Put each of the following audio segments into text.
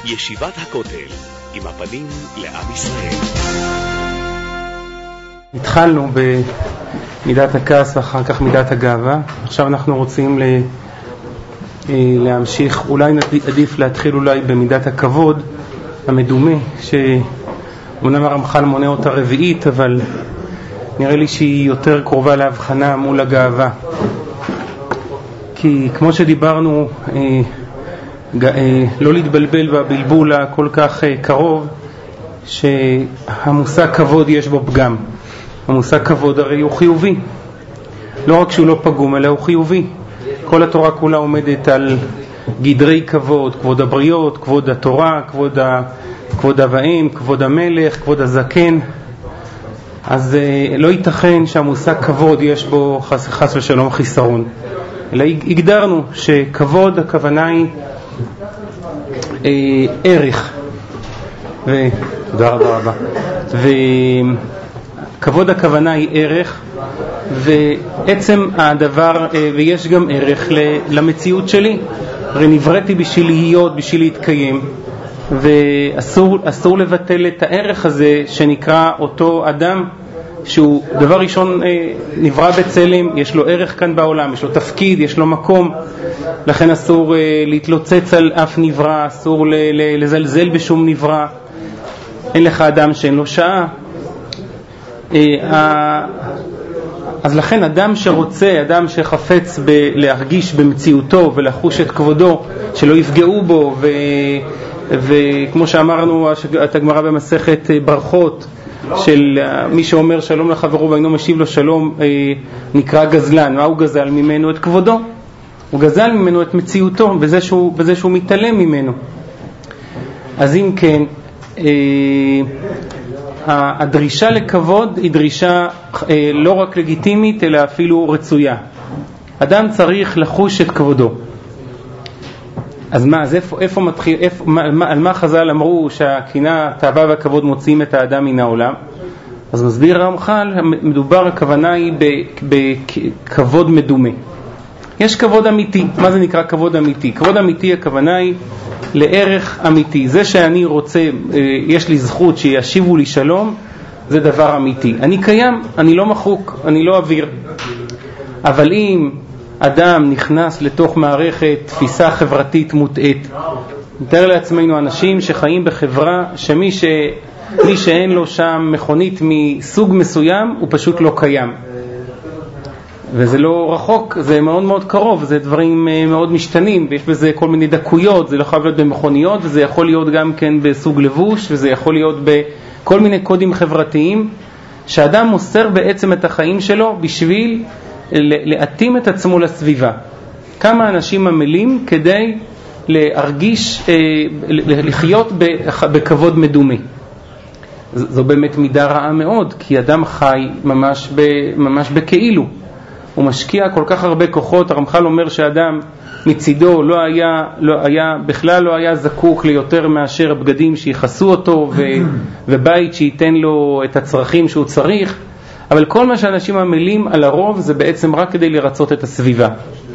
ישיבת הכותל, עם הפנים לעם ישראל. התחלנו במידת הכעס ואחר כך מידת הגאווה. עכשיו אנחנו רוצים להמשיך, אולי עדיף להתחיל אולי במידת הכבוד המדומה, שאומנם הרמח"ל מונה אותה רביעית, אבל נראה לי שהיא יותר קרובה להבחנה מול הגאווה. כי כמו שדיברנו, לא להתבלבל בבלבול הכל כך קרוב, שהמושג כבוד יש בו פגם. המושג כבוד הרי הוא חיובי, לא רק שהוא לא פגום אלא הוא חיובי. כל התורה כולה עומדת על גדרי כבוד, כבוד הבריות, כבוד התורה, כבוד האם, כבוד המלך, כבוד הזקן. אז לא ייתכן שהמושג כבוד יש בו חס ושלום חיסרון, אלא הגדרנו שכבוד הכוונה היא ערך, ותודה רבה. וכבוד הכוונה היא ערך, ועצם הדבר, ויש גם ערך למציאות שלי. הרי נבראתי בשביל להיות, בשביל להתקיים, ואסור לבטל את הערך הזה שנקרא אותו אדם, שהוא דבר ראשון נברא בצלם, יש לו ערך כאן בעולם, יש לו תפקיד, יש לו מקום. לכן אסור להתלוצץ על אף נברא, אסור לזלזל בשום נברא. אין לך אדם שאין לו שעה. אז לכן אדם שרוצה, אדם שחפץ להרגיש במציאותו ולחוש את כבודו, שלא יפגעו בו, וכמו שאמרנו את הגמרא במסכת ברכות, של מי שאומר שלום לחברו ואינו משיב לו שלום נקרא גזלן. מה הוא גזל ממנו? את כבודו. הוא גזל ממנו את מציאותו בזה שהוא מתעלם ממנו. אז אם כן, הדרישה לכבוד היא דרישה לא רק לגיטימית אלא אפילו רצויה. אדם צריך לחוש את כבודו. אז מה, אז איפה מתחיל, על מה חז"ל אמרו שהקנאה, התאווה והכבוד מוציאים את האדם מן העולם? אז מסביר הרמח"ל, מדובר, הכוונה היא בכבוד מדומה. יש כבוד אמיתי. מה זה נקרא כבוד אמיתי? כבוד אמיתי, הכוונה היא לערך אמיתי. זה שאני רוצה, יש לי זכות שישיבו לי שלום, זה דבר אמיתי. אני קיים, אני לא מחוק, אני לא אוויר. אבל אם אדם נכנס לתוך מערכת תפיסה חברתית מוטעית, נתאר לעצמנו אנשים שחיים בחברה שמי שאין לו שם מכונית מסוג מסוים הוא פשוט לא קיים. וזה לא רחוק, זה מאוד מאוד קרוב, זה דברים מאוד משתנים, ויש בזה כל מיני דקויות. זה לא חייב להיות במכוניות, וזה יכול להיות גם כן בסוג לבוש, וזה יכול להיות בכל מיני קודים חברתיים, שאדם מוסר בעצם את החיים שלו בשביל להתאים את עצמו לסביבה. כמה אנשים עמלים כדי להרגיש, לחיות בכבוד מדומה. זו באמת מידה רעה מאוד, כי אדם חי ממש בכאילו. הוא משקיע כל כך הרבה כוחות. הרמח"ל אומר שאדם מצידו בכלל לא היה זקוק ליותר מאשר בגדים שיחסו אותו ובית שייתן לו את הצרכים שהוא צריך. אבל כל מה שאנשים עמלים על הרוב זה בעצם רק כדי לרצות את הסביבה.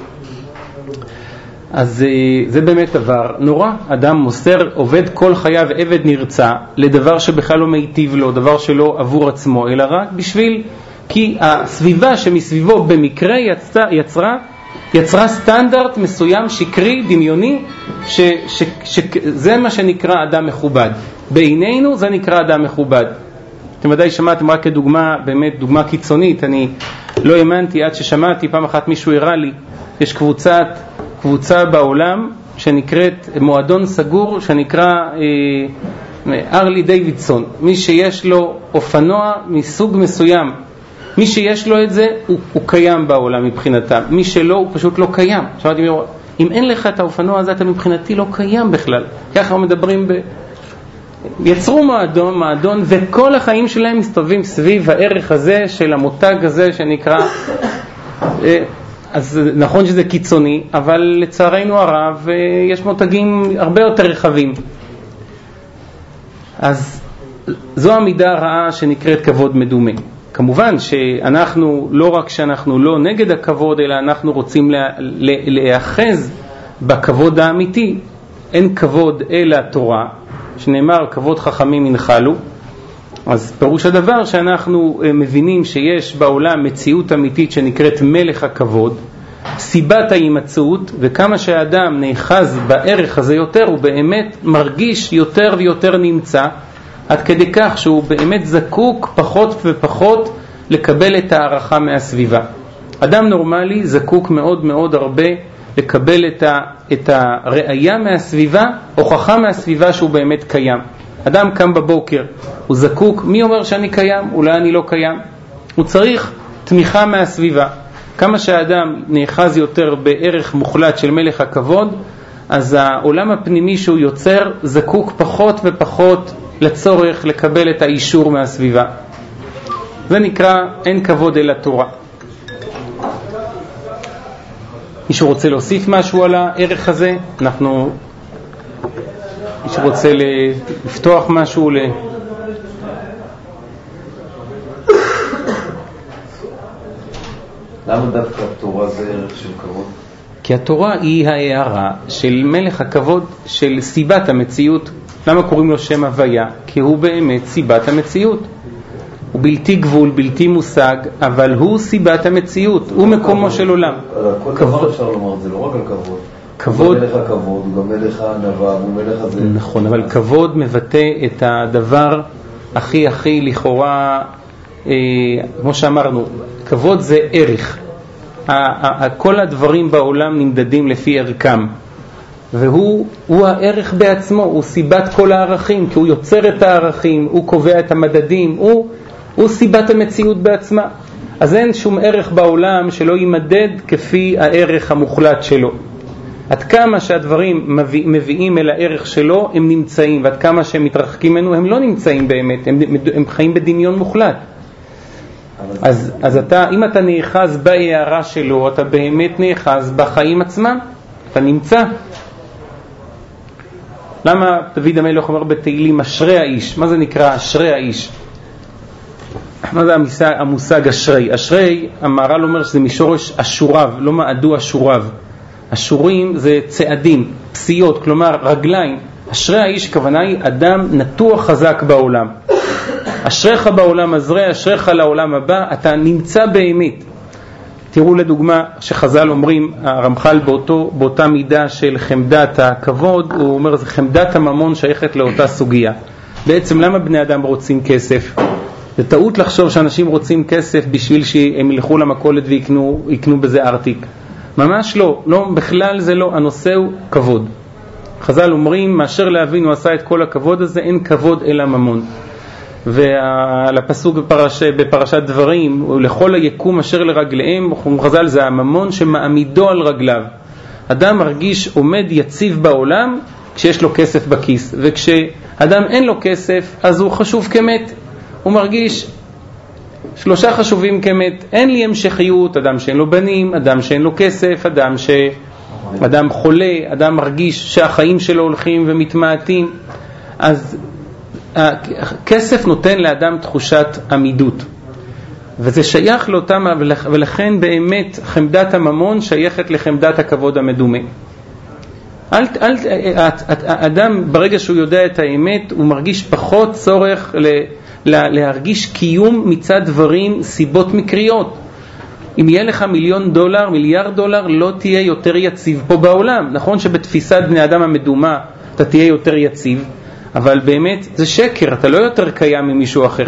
אז זה באמת דבר נורא. אדם מוסר, עובד כל חייו עבד נרצע לדבר שבכלל לא מיטיב לו, דבר שלא עבור עצמו, אלא רק בשביל, כי הסביבה שמסביבו במקרה יצרה סטנדרט מסוים שקרי, דמיוני, שזה מה שנקרא אדם מכובד. בעינינו זה נקרא אדם מכובד. אתם ודאי שמעתם, רק כדוגמה, באמת דוגמה קיצונית, אני לא האמנתי עד ששמעתי, פעם אחת מישהו הראה לי, יש קבוצה בעולם שנקראת מועדון סגור, שנקרא ארלי דיווידסון. מי שיש לו אופנוע מסוג מסוים, מי שיש לו את זה הוא קיים בעולם מבחינתם, מי שלא הוא פשוט לא קיים. שמעתי, אם אין לך את האופנוע הזה אתה מבחינתי לא קיים בכלל. ככה מדברים יצרו מועדון, וכל החיים שלהם מסתובבים סביב הערך הזה של המותג הזה שנקרא, אז נכון שזה קיצוני, אבל לצערנו הרב יש מותגים הרבה יותר רחבים. אז זו המידה הרעה שנקראת כבוד מדומה. כמובן שאנחנו, לא רק שאנחנו לא נגד הכבוד, אלא אנחנו רוצים להאחז בכבוד האמיתי. אין כבוד אלא התורה, שנאמר כבוד חכמים ינחלו. אז פירוש הדבר שאנחנו מבינים שיש בעולם מציאות אמיתית שנקראת מלך הכבוד, סיבת ההימצאות, וכמה שהאדם נאחז בערך הזה יותר, הוא באמת מרגיש יותר ויותר נמצא, עד כדי כך שהוא באמת זקוק פחות ופחות לקבל את הערכה מהסביבה. אדם נורמלי זקוק מאוד מאוד הרבה לקבל את הראייה מהסביבה, הוכחה מהסביבה שהוא באמת קיים. אדם קם בבוקר, הוא זקוק, מי אומר שאני קיים? אולי אני לא קיים. הוא צריך תמיכה מהסביבה. כמה שהאדם נאחז יותר בערך מוחלט של מלך הכבוד, אז העולם הפנימי שהוא יוצר זקוק פחות ופחות לצורך לקבל את האישור מהסביבה. זה נקרא אין כבוד אל התורה. מישהו רוצה להוסיף משהו על הערך הזה? מישהו רוצה לפתוח משהו למה דווקא התורה זה ערך של כבוד? כי התורה היא ההערה של מלך הכבוד, של סיבת המציאות. למה קוראים לו שם הוויה? כי הוא באמת סיבת המציאות. הוא בלתי גבול, בלתי מושג, אבל הוא סיבת המציאות, הוא מקומו של עולם. כל דבר אפשר לומר, זה לא רק על כבוד. כבוד, הוא מלך הכבוד, הוא גם מלך הענווה, הוא מלך הזה. נכון, אבל כבוד מבטא את הדבר הכי לכאורה, כמו שאמרנו, כבוד זה ערך. כל הדברים בעולם נמדדים לפי ערכם, והוא הערך בעצמו, הוא סיבת כל הערכים, כי הוא יוצר את הערכים, הוא קובע את המדדים, הוא סיבת המציאות בעצמה. אז אין שום ערך בעולם שלא יימדד כפי הערך המוחלט שלו. עד כמה שהדברים מביאים אל הערך שלו, הם נמצאים, ועד כמה שהם מתרחקים ממנו, הם לא נמצאים באמת, הם חיים בדמיון מוחלט. אז אם אתה נאחז בהערה שלו, אתה באמת נאחז בחיים עצמם, אתה נמצא. למה דוד המלך אומר בתהילים אשרי האיש? מה זה נקרא אשרי האיש? מה זה המושג אשרי? אשרי, המהר"ל אומר שזה משורש אשוריו, לא מעדו אשוריו. אשורים זה צעדים, פסיעות, כלומר רגליים. אשרי האיש כוונה היא אדם נטוח חזק בעולם. אשריך בעולם הזה, אשריך לעולם הבא, אתה נמצא באמת. תראו לדוגמה שחז"ל אומרים, הרמח"ל באותה מידה של חמדת הכבוד, הוא אומר זה חמדת הממון שייכת לאותה סוגיה. בעצם למה בני אדם רוצים כסף? זה טעות לחשוב שאנשים רוצים כסף בשביל שהם ילכו למכולת ויקנו בזה ארטיק. ממש לא, בכלל זה לא, הנושא הוא כבוד. חז"ל אומרים, מאשר להבין הוא עשה את כל הכבוד הזה, אין כבוד אלא ממון. ולפסוק בפרשת דברים, לכל היקום אשר לרגליהם, חז"ל זה הממון שמעמידו על רגליו. אדם מרגיש עומד יציב בעולם כשיש לו כסף בכיס, וכשאדם אין לו כסף אז הוא חשוב כמת. הוא מרגיש שלושה חשובים כמת, אין לי המשכיות, אדם שאין לו בנים, אדם שאין לו כסף, אדם חולה, אדם מרגיש שהחיים שלו הולכים ומתמעטים. אז הכסף נותן לאדם תחושת עמידות, וזה שייך לאותם, ולכן באמת חמדת הממון שייכת לחמדת הכבוד המדומה. אדם ברגע שהוא יודע את האמת הוא מרגיש פחות צורך להרגיש קיום מצד דברים, סיבות מקריות. אם יהיה לך $1,000,000, $1,000,000,000, לא תהיה יותר יציב פה בעולם. נכון שבתפיסת בני אדם המדומה אתה תהיה יותר יציב, אבל באמת זה שקר, אתה לא יותר קיים ממישהו אחר.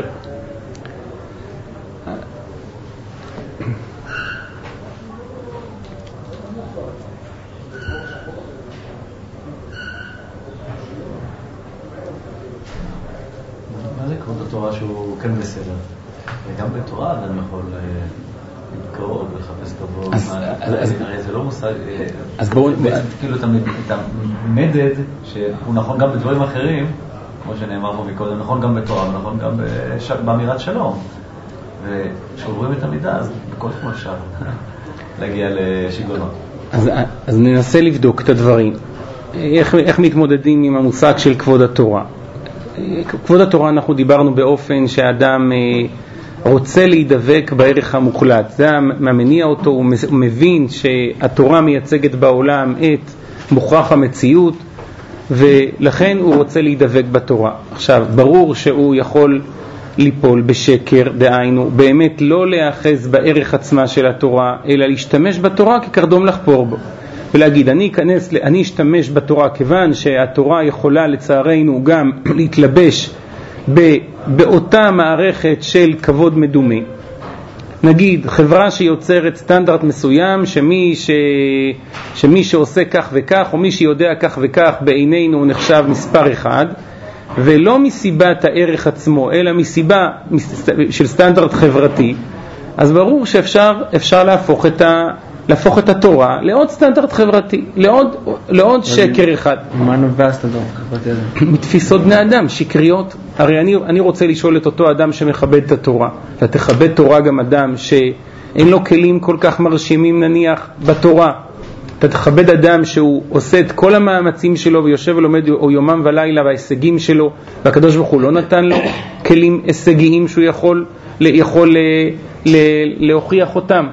מה זה כבוד התורה שהוא כן בסדר? וגם בתורה אדם יכול לקרוא ולחפש כבוד. הרי זה לא מושג, אז בואו כאילו את המדד שהוא נכון גם בדברים אחרים, כמו שנאמר פה מקודם, נכון גם בתורה ונכון גם באמירת שלום. וכשעוברים את המידה אז בכל תחום אפשר להגיע לשיגעונות. אז ננסה לבדוק את הדברים. איך מתמודדים עם המושג של כבוד התורה? כבוד התורה אנחנו דיברנו באופן שהאדם רוצה להידבק בערך המוחלט. זה המניע אותו, הוא מבין שהתורה מייצגת בעולם את מוכרח המציאות, ולכן הוא רוצה להידבק בתורה. עכשיו, ברור שהוא יכול ליפול בשקר, דהיינו, באמת לא להאחז בערך עצמה של התורה, אלא להשתמש בתורה כקרדום לחפור בו. ולהגיד, אני אשתמש בתורה כיוון שהתורה יכולה לצערנו גם להתלבש באותה מערכת של כבוד מדומה. נגיד, חברה שיוצרת סטנדרט מסוים, שמי שעושה כך וכך, או מי שיודע כך וכך, בעינינו הוא נחשב מספר אחד, ולא מסיבת הערך עצמו, אלא מסיבה של סטנדרט חברתי, אז ברור שאפשר להפוך את התורה לעוד סטנדרט חברתי, לעוד שקר אחד. מה נובע הסטנדרט החברתי הזה? מתפיסות בני אדם, שקריות. הרי אני רוצה לשאול את אותו אדם שמכבד את התורה, ותכבד תורה גם אדם שאין לו כלים כל כך מרשימים נניח בתורה. אתה תכבד אדם שהוא עושה את כל המאמצים שלו ויושב ולומד או יומם ולילה וההישגים שלו, והקדוש ברוך הוא לא נתן לו כלים הישגיים שהוא יכול להוכיח אותם.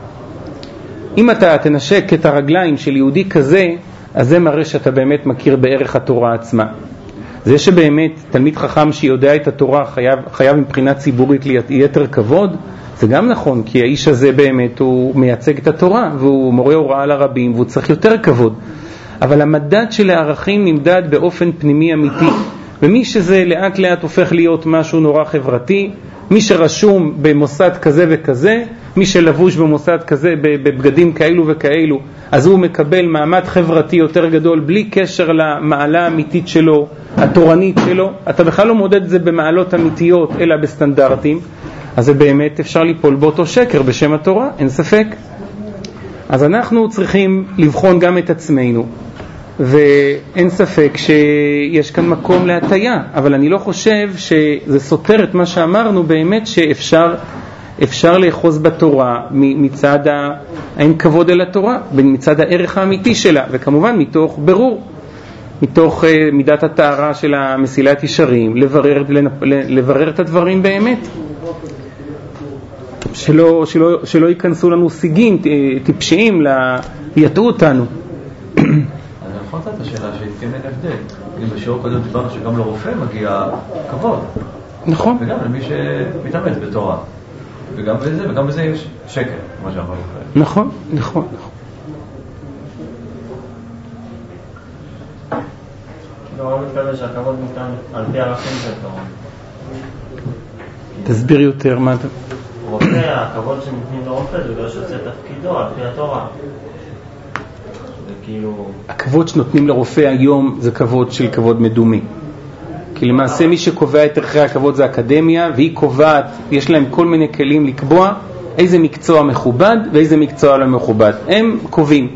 אם אתה תנשק את הרגליים של יהודי כזה, אז זה מראה שאתה באמת מכיר בערך התורה עצמה. זה שבאמת תלמיד חכם שיודע את התורה חייב מבחינה ציבורית ליתר כבוד, זה גם נכון, כי האיש הזה באמת הוא מייצג את התורה, והוא מורה הוראה לרבים, והוא צריך יותר כבוד. אבל המדד של הערכים נמדד באופן פנימי אמיתי, ומי שזה לאט לאט הופך להיות משהו נורא חברתי, מי שרשום במוסד כזה וכזה, מי שלבוש במוסד כזה בבגדים כאלו וכאלו, אז הוא מקבל מעמד חברתי יותר גדול בלי קשר למעלה האמיתית שלו, התורנית שלו. אתה בכלל לא מודד את זה במעלות אמיתיות אלא בסטנדרטים, אז זה באמת אפשר ליפול באותו שקר בשם התורה, אין ספק. אז אנחנו צריכים לבחון גם את עצמנו, ואין ספק שיש כאן מקום להטיה, אבל אני לא חושב שזה סותר את מה שאמרנו באמת, שאפשר לאחוז בתורה מצד האין כבוד אל התורה, מצד הערך האמיתי שלה, וכמובן מתוך ברור, מתוך מידת הטהרה של המסילת ישרים, לברר את הדברים באמת, שלא ייכנסו לנו סיגים טיפשיים יטעו אותנו. אני יכול לתת את השאלה שהתקיים אין הבדל. אם בשיעור קודם דיברנו שגם לרופא מגיע כבוד. נכון. וגם למי שמתאמץ בתורה. וגם בזה יש שקר, כמו שאמר רופא. נכון, נכון. לא מתכוון שהכבוד ניתן על פי ערכים של תורה. תסביר יותר מה אתה... רופא, הכבוד שנותנים לרופא זה בגלל שעושה תפקידו על פי התורה. וכאילו... הכבוד שנותנים לרופא היום זה כבוד של כבוד מדומי. כי למעשה מי שקובע את ערכי הכבוד זה אקדמיה, והיא קובעת, יש להם כל מיני כלים לקבוע איזה מקצוע מכובד ואיזה מקצוע לא מכובד. הם קובעים.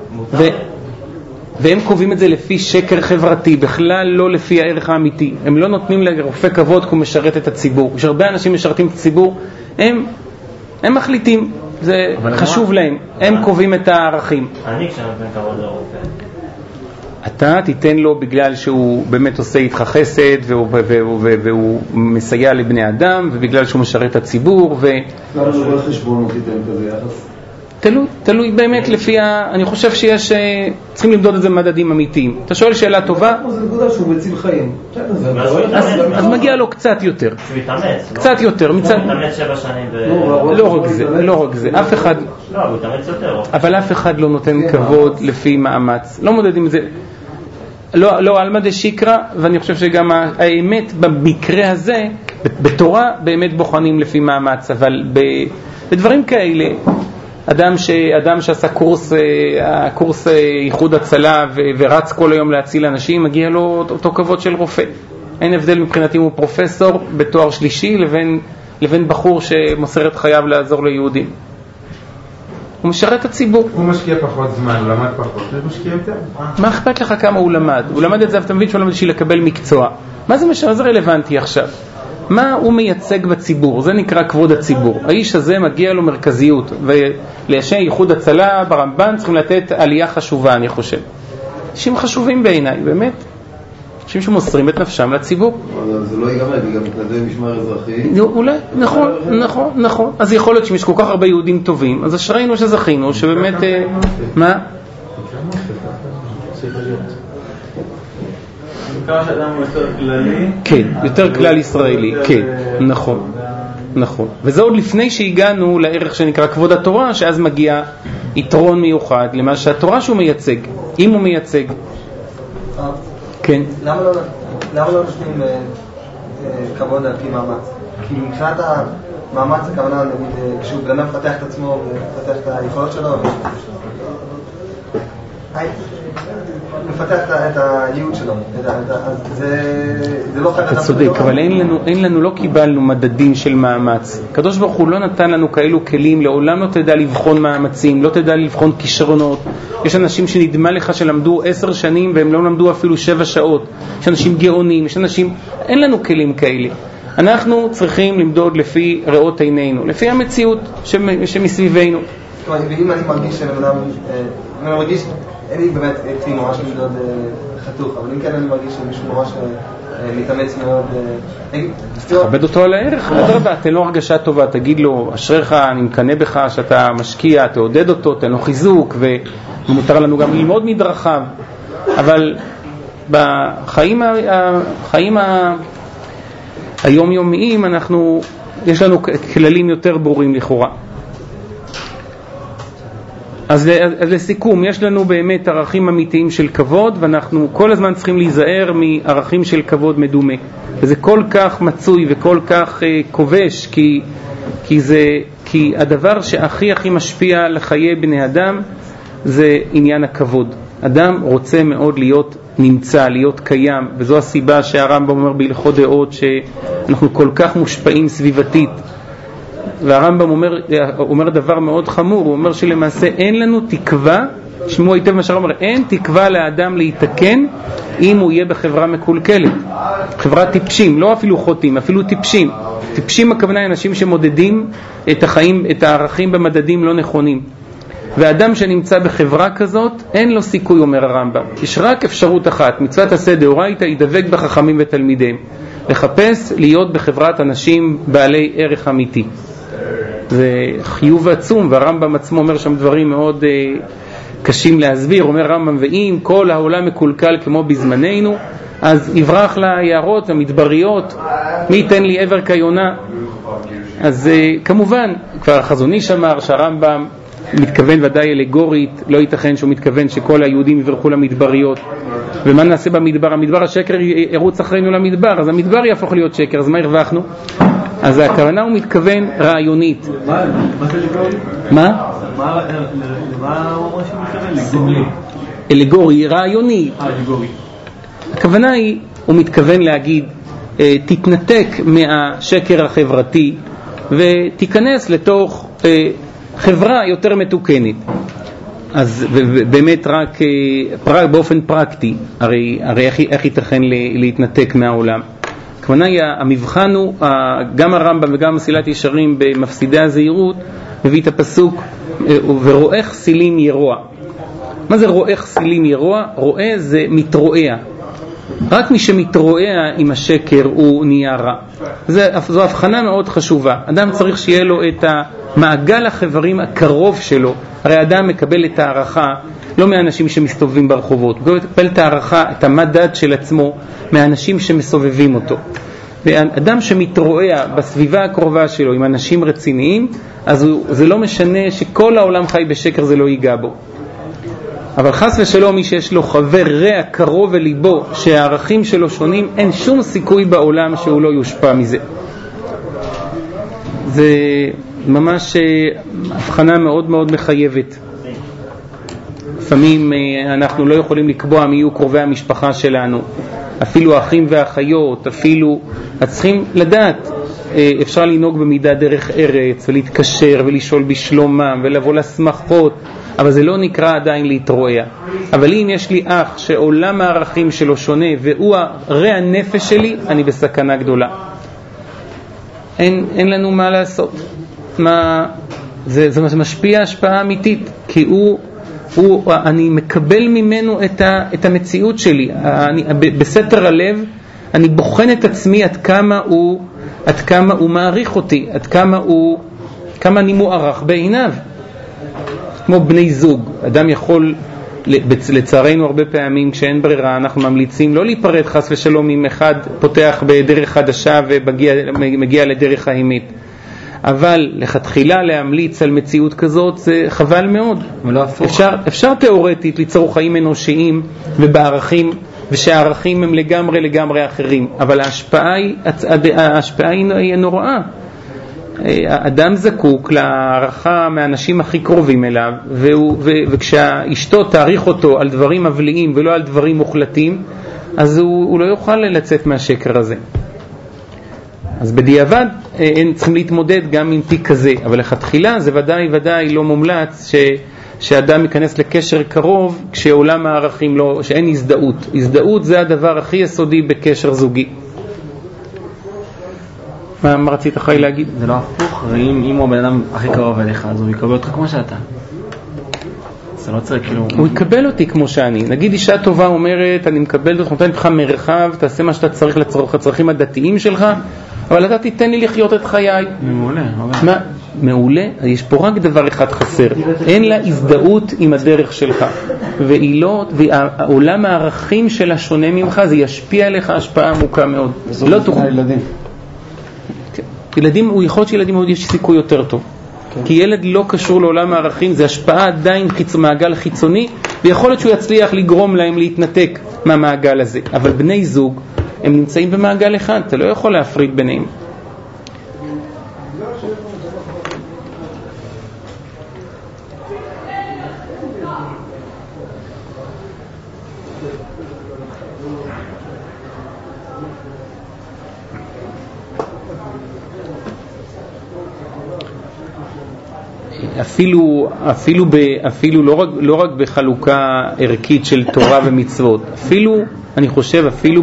והם קובעים את זה לפי שקר חברתי, בכלל לא לפי הערך האמיתי. הם לא נותנים לרופא כבוד כי הוא משרת את הציבור. יש הרבה אנשים משרתים את הציבור, הם מחליטים, זה חשוב להם, הם קובעים את הערכים. אני כשנותן כבוד לרופא. אתה תיתן לו בגלל שהוא באמת עושה איתך חסד והוא מסייע לבני אדם, ובגלל שהוא משרת את הציבור. למה לא רואה חשבון הוא תיתן כזה יחס? תלוי באמת לפי אני חושב צריכים למדוד את זה מדדים אמיתיים. אתה שואל שאלה טובה, זה נקודה שהוא מציל חיים, אז מגיע לו קצת יותר, קצת יותר. הוא מתאמץ 7 שנים לא רק זה, אף אחד, לא, הוא מתאמץ יותר, אבל אף אחד לא נותן כבוד לפי מאמץ, לא מודדים את זה, לא אלמא דשיקרא. ואני חושב שגם האמת במקרה הזה בתורה באמת בוחנים לפי מאמץ, אבל בדברים כאלה אדם שעשה קורס איחוד הצלה ורץ כל היום להציל אנשים, מגיע לו אותו כבוד של רופא. אין הבדל מבחינתי אם הוא פרופסור בתואר שלישי לבין בחור שמוסר את חייו לעזור ליהודים. הוא משרת את הציבור. הוא משקיע פחות זמן, הוא למד פחות, הוא משקיע יותר. מה אכפת לך כמה הוא למד? הוא למד את זה, ואתה מבין שהוא למד בשביל לקבל מקצוע. מה זה משנה? זה רלוונטי עכשיו. מה הוא מייצג בציבור? זה נקרא כבוד הציבור. האיש הזה מגיע לו מרכזיות, ולאנשי ייחוד הצלה ברמב"ן צריכים לתת עלייה חשובה, אני חושב. אנשים חשובים בעיניי, באמת. אנשים שמוסרים את נפשם לציבור. זה לא ייגמר, גם מתנדב משמר אזרחי. אולי, נכון. אז יכול להיות שיש כל כך הרבה יהודים טובים, אז אשרינו שזכינו, שבאמת... מה? כמה שאדם הוא יותר כללי. כן, יותר כלל ישראלי, כן, נכון. נכון. וזה עוד לפני שהגענו לערך שנקרא כבוד התורה, שאז מגיע יתרון מיוחד למה שהתורה שהוא מייצג, אם הוא מייצג. כן. למה לא נותנים כבוד על פי מאמץ? כי מבחינת המאמץ הכוונה, נגיד, כשהוא בן אדם מפתח את עצמו ומפתח את היכולות שלו, מפתח את הייעוד שלו, זה לא חד. אתה צודק, אבל אין לנו, לא קיבלנו מדדים של מאמץ. הקדוש ברוך הוא לא נתן לנו כאלו כלים, לעולם לא תדע לבחון מאמצים, לא תדע לבחון כישרונות. יש אנשים שנדמה לך שלמדו 10 שנים והם לא למדו אפילו 7 שעות. יש אנשים גאונים, יש אנשים, אין לנו כלים כאלה. אנחנו צריכים למדוד לפי ראות עינינו, לפי המציאות שמסביבנו. ואם אני מרגיש אני מרגיש, אין לי באמת אצלי ממש למדוד חתוך, אבל אם כן אני מרגיש שמישהו ממש מתאמץ מאוד, תכבד אותו על הערך, אדרבה, תן לו הרגשה טובה, תגיד לו, אשריך, אני מקנא בך שאתה משקיע, תעודד אותו, תן לו חיזוק, ומותר לנו גם ללמוד מדרכיו. אבל בחיים היומיומיים יש לנו כללים יותר ברורים לכאורה. אז לסיכום, יש לנו באמת ערכים אמיתיים של כבוד, ואנחנו כל הזמן צריכים להיזהר מערכים של כבוד מדומה. וזה כל כך מצוי וכל כך כובש, כי הדבר שהכי הכי משפיע לחיי בני אדם זה עניין הכבוד. אדם רוצה מאוד להיות נמצא, להיות קיים, וזו הסיבה שהרמב"ם אומר בהלכות דעות שאנחנו כל כך מושפעים סביבתית. והרמב"ם אומר דבר מאוד חמור, הוא אומר שלמעשה אין לנו תקווה, שמעו היטב מה שהרמב"ם אומר, אין תקווה לאדם להתקן אם הוא יהיה בחברה מקולקלת, חברת טיפשים, לא אפילו חוטאים, אפילו טיפשים. טיפשים הכוונה אנשים שמודדים את החיים, את הערכים במדדים לא נכונים. ואדם שנמצא בחברה כזאת, אין לו סיכוי, אומר הרמב"ם. יש רק אפשרות אחת, מצוות עשה דאורייתא, ידבק בחכמים ותלמידיהם. לחפש להיות בחברת אנשים בעלי ערך אמיתי. זה חיוב עצום, והרמב"ם עצמו אומר שם דברים מאוד קשים להסביר. אומר הרמב"ם, ואם כל העולם מקולקל כמו בזמננו, אז יברח ליערות, המדבריות, מי ייתן לי עבר כיונה. אז כמובן, כבר החזון איש אמר שהרמב"ם מתכוון ודאי אלגורית, לא ייתכן שהוא מתכוון שכל היהודים יברחו למדבריות. ומה נעשה במדבר? המדבר השקר ירוץ אחרינו למדבר, אז המדבר יהפוך להיות שקר, אז מה הרווחנו? אז הכוונה הוא מתכוון רעיונית. מה זה אלגורי? מה? למה הוא אומר שהוא מתכוון? אלגורי, רעיוני. אלגורי. הכוונה היא, הוא מתכוון להגיד, תתנתק מהשקר החברתי ותיכנס לתוך חברה יותר מתוקנת. אז באמת רק באופן פרקטי, הרי איך ייתכן להתנתק מהעולם? הכוונה היא, המבחן הוא, גם הרמב"ם וגם מסילת ישרים במפסידי הזהירות, מביא את הפסוק, ורואך סילים ירוע. מה זה רואך סילים ירוע? רואה זה מתרועע. רק מי שמתרועע עם השקר הוא נהיה רע. זו הבחנה מאוד חשובה. אדם צריך שיהיה לו את המעגל החברים הקרוב שלו. הרי אדם מקבל את הערכה לא מאנשים שמסתובבים ברחובות, הוא מקבל את הערכה, את המדד של עצמו מהאנשים שמסובבים אותו. ואדם שמתרועע בסביבה הקרובה שלו עם אנשים רציניים, אז זה לא משנה שכל העולם חי בשקר, זה לא ייגע בו. אבל חס ושלום, מי שיש לו חבר רע קרוב אליבו שהערכים שלו שונים, אין שום סיכוי בעולם שהוא לא יושפע מזה. זה ממש הבחנה מאוד מאוד מחייבת. לפעמים אנחנו לא יכולים לקבוע מי יהיו קרובי המשפחה שלנו, אפילו האחים והאחיות, אפילו צריכים לדעת, אפשר לנהוג במידה דרך ארץ ולהתקשר ולשאול בשלומם ולבוא לשמחות, אבל זה לא נקרא עדיין להתרועע. אבל אם יש לי אח שעולם הערכים שלו שונה והוא הרע הנפש שלי, אני בסכנה גדולה. אין לנו מה לעשות. זה משפיע השפעה אמיתית, כי אני מקבל ממנו את המציאות שלי. בסתר הלב אני בוחן את עצמי עד כמה הוא מעריך אותי, כמה אני מוערך בעיניו. כמו בני זוג, אדם יכול לצערנו הרבה פעמים כשאין ברירה אנחנו ממליצים לא להיפרד חס ושלום אם אחד פותח בדרך חדשה ומגיע לדרך האמת, אבל לכתחילה להמליץ על מציאות כזאת זה חבל מאוד. אפשר תיאורטית ליצור חיים אנושיים ובערכים, ושהערכים הם לגמרי אחרים, אבל ההשפעה היא נוראה. האדם זקוק להערכה מהאנשים הכי קרובים אליו, וכשאשתו תאריך אותו על דברים מבליעים ולא על דברים מוחלטים, אז הוא לא יוכל לצאת מהשקר הזה. אז בדיעבד צריכים להתמודד גם עם תיק כזה, אבל לכתחילה זה ודאי לא מומלץ שאדם ייכנס לקשר קרוב כשעולם הערכים לא, שאין הזדהות. הזדהות זה הדבר הכי יסודי בקשר זוגי. מה רצית אחרי להגיד? זה לא הפוך, אם הוא הבן אדם הכי קרוב אליך, אז הוא יקבל אותך כמו שאתה. זה לא צריך כאילו... הוא יקבל אותי כמו שאני. נגיד אישה טובה אומרת, אני מקבל אותך, נותן לך מרחב, תעשה מה שאתה צריך לצרכים הדתיים שלך, אבל אתה תיתן לי לחיות את חיי. מעולה. מה? מעולה? יש פה רק דבר אחד חסר. אין לה הזדהות עם הדרך שלך. ועולם הערכים שלה שונה ממך, זה ישפיע עליך השפעה עמוקה מאוד. לא תוכל. ילדים, הוא יכול שילדים מאוד יש סיכוי יותר טוב. כי ילד לא קשור לעולם הערכים, זה השפעה עדיין מעגל חיצוני, ויכול להיות שהוא יצליח לגרום להם להתנתק מהמעגל הזה. אבל בני זוג, הם נמצאים במעגל אחד, אתה לא יכול להפריד ביניהם. אפילו לא רק בחלוקה ערכית של תורה ומצוות, אני חושב אפילו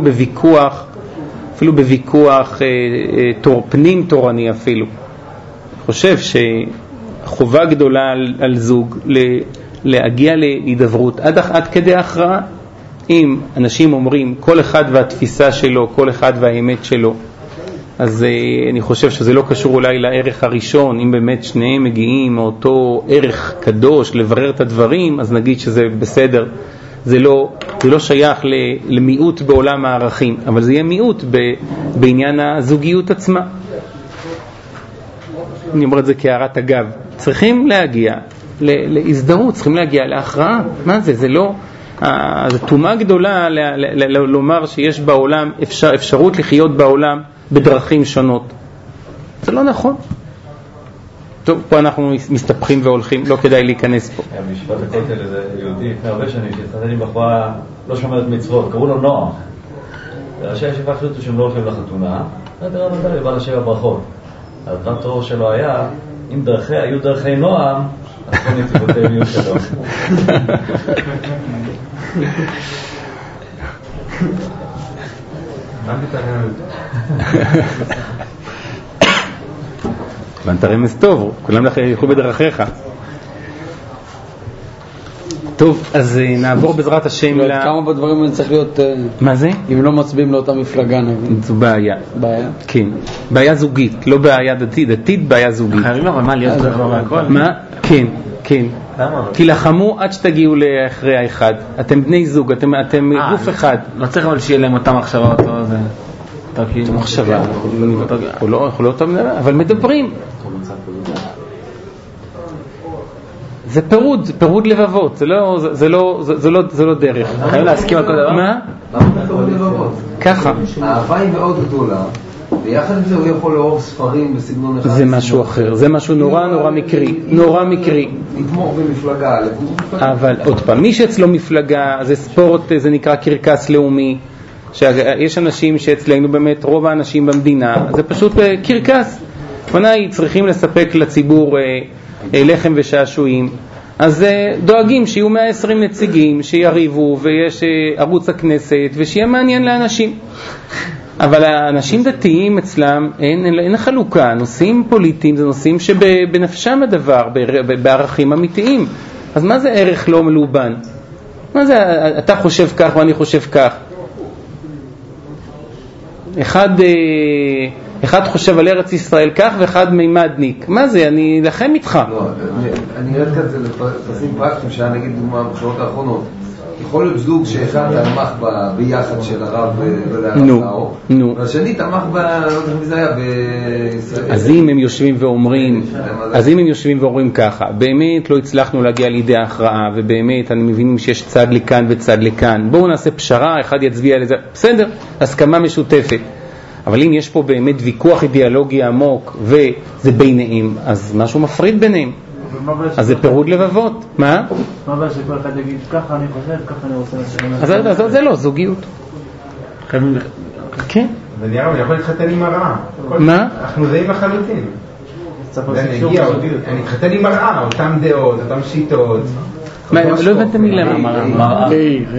בוויכוח פנים תורני אפילו. אני חושב שחובה גדולה על זוג להגיע להידברות עד כדי הכרעה. אם אנשים אומרים כל אחד והתפיסה שלו, כל אחד והאמת שלו, אז אני חושב שזה לא קשור אולי לערך הראשון. אם באמת שניהם מגיעים מאותו ערך קדוש לברר את הדברים, אז נגיד שזה בסדר. זה לא שייך למיעוט בעולם הערכים, אבל זה יהיה מיעוט בעניין הזוגיות עצמה. אני אומר את זה כהערת אגב. צריכים להגיע להזדהות, צריכים להגיע להכרעה. מה זה? זה לא... זו תומה גדולה לומר שיש בעולם אפשרות לחיות בעולם בדרכים שונות. זה לא נכון. טוב, פה אנחנו מסתפחים והולכים, לא כדאי להיכנס פה. בישיבת הכותל איזה יהודי לפני הרבה שנים שהתחתן עם בחורה לא שומרת מצוות, קראו לו נועם. וראשי הישיבה החליטו שהם לא הולכים לחתונה, רמדאן בא לשיר הברכות. הדבר תורה שלו היה, אם היו דרכי נועם, אז כל נתיבותיהם יהיו שלום. ואתה רמז טוב, כולם ילכו בדרכיך. טוב, אז נעבור בעזרת השם כמה בדברים האלה צריך להיות... מה זה? אם לא מצביעים לאותה מפלגה נבין. זו בעיה. בעיה? כן. בעיה זוגית, לא בעיה דתית. דתית בעיה זוגית. חייבים אבל מה להיות דבר והכל? מה? כן. כי לחמו עד שתגיעו לאחרי האחד. אתם בני זוג, אתם גוף אחד. לא צריך אבל שיהיה להם אותה מחשבה אותו זה... מחשבה. הוא לא יכול להיות אבל מדברים. זה פירוד לבבות, זה לא דרך. חייב להסכים על כל דבר? מה? ככה. האהבה היא מאוד גדולה, ויחד עם זה הוא יכול לאהוב ספרים בסגנון אחד. זה משהו אחר, זה משהו נורא מקרי. לתמוך במפלגה, אבל עוד פעם, מי שאצלו מפלגה, זה ספורט, זה נקרא קרקס לאומי. שיש אנשים שאצלנו באמת, רוב האנשים במדינה, זה פשוט קרקס. פנאי צריכים לספק לציבור לחם ושעשועים, אז דואגים שיהיו 120 נציגים שיריבו ויש ערוץ הכנסת ושיהיה מעניין לאנשים. אבל האנשים דתיים אצלם אין חלוקה. נושאים פוליטיים זה נושאים שבנפשם הדבר, בערכים אמיתיים. אז מה זה ערך לא מלובן? מה זה אתה חושב כך ואני חושב כך? אחד אחד חושב על ארץ ישראל כך ואחד מימדניק. מה זה? אני לכם איתך. לא, אני ארד כזה לפרסים פרקטיים שהיה נגיד דוגמה בבחירות האחרונות. יכול להיות זוג שאחד תמך ביחד של הרב ולהלכאו, והשני תמך לא יודע מי זה היה בישראל. אז אם הם יושבים ואומרים ככה, באמת לא הצלחנו להגיע לידי ההכרעה, ובאמת אני מבינים שיש צד לכאן וצד לכאן, בואו נעשה פשרה, אחד יצביע לזה, בסדר, הסכמה משותפת. אבל אם יש פה באמת ויכוח אידיאולוגי עמוק וזה ביניהם, אז משהו מפריד ביניהם, אז זה פירוד לבבות. מה? מה הבא שכל אחד יגיד ככה אני חושב, ככה אני רוצה אז זה לא זוגיות. כן. זה נראה, אני יכול להתחתן עם הרעה. מה? אנחנו זהים לחלוטין. אני מתחתן עם הרעה, אותם דעות, אותם שיטות. לא הבנתם מילה מראה.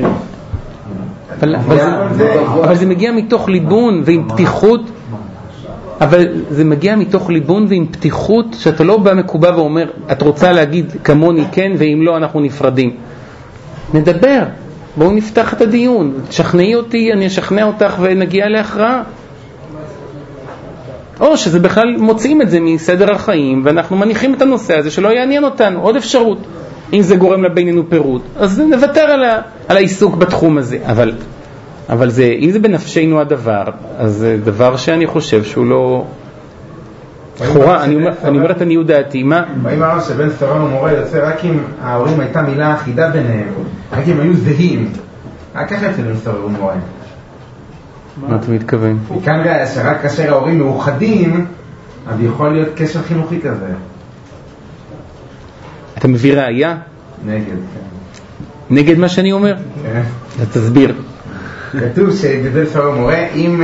אבל זה מגיע מתוך ליבון ועם פתיחות, אבל זה מגיע מתוך ליבון ועם פתיחות, שאתה לא בא מקובע ואומר את רוצה להגיד כמוני כן ואם לא אנחנו נפרדים. נדבר, בואו נפתח את הדיון, תשכנעי אותי, אני אשכנע אותך ונגיע להכרעה. או שזה בכלל מוצאים את זה מסדר החיים ואנחנו מניחים את הנושא הזה שלא יעניין אותנו. עוד אפשרות, אם זה גורם לבינינו פירוד, אז נוותר על העיסוק בתחום הזה. אבל זה, אם זה בנפשנו הדבר, אז זה דבר שאני חושב שהוא לא... חורה, אני אומר את עניות דעתי, מה? אם הרב שבין סורן ומורה יוצא רק אם ההורים הייתה מילה אחידה ביניהם, רק אם היו זהים, רק ככה אצל סורן ומורה. מה אתה מתכוון? וכאן שרק כאשר ההורים מאוחדים, אז יכול להיות קשר חינוכי כזה. אתה מביא ראייה? נגד, כן. נגד מה שאני אומר? כן. תסביר. כתוב שבזה סורן ומורה, אם...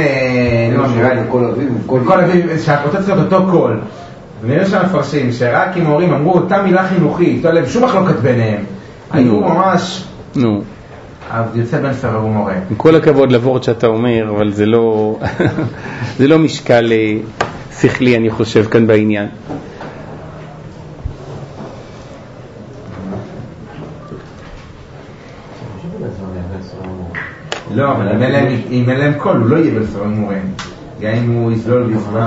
כל אביב, שהפרוטט להיות אותו קול. ונראה שם מפרשים, שרק אם ההורים אמרו אותה מילה חינוכית, לא לב שום מחלוקת ביניהם, היו ממש... נו. אז יוצא בין סורן ומורה. עם כל הכבוד לוורד שאתה אומר, אבל זה לא... זה לא משקל שכלי, אני חושב, כאן בעניין. לא, אבל אם אין להם קול, הוא לא יהיה בסורן ומורה. גם אם הוא יסלול ויסלול.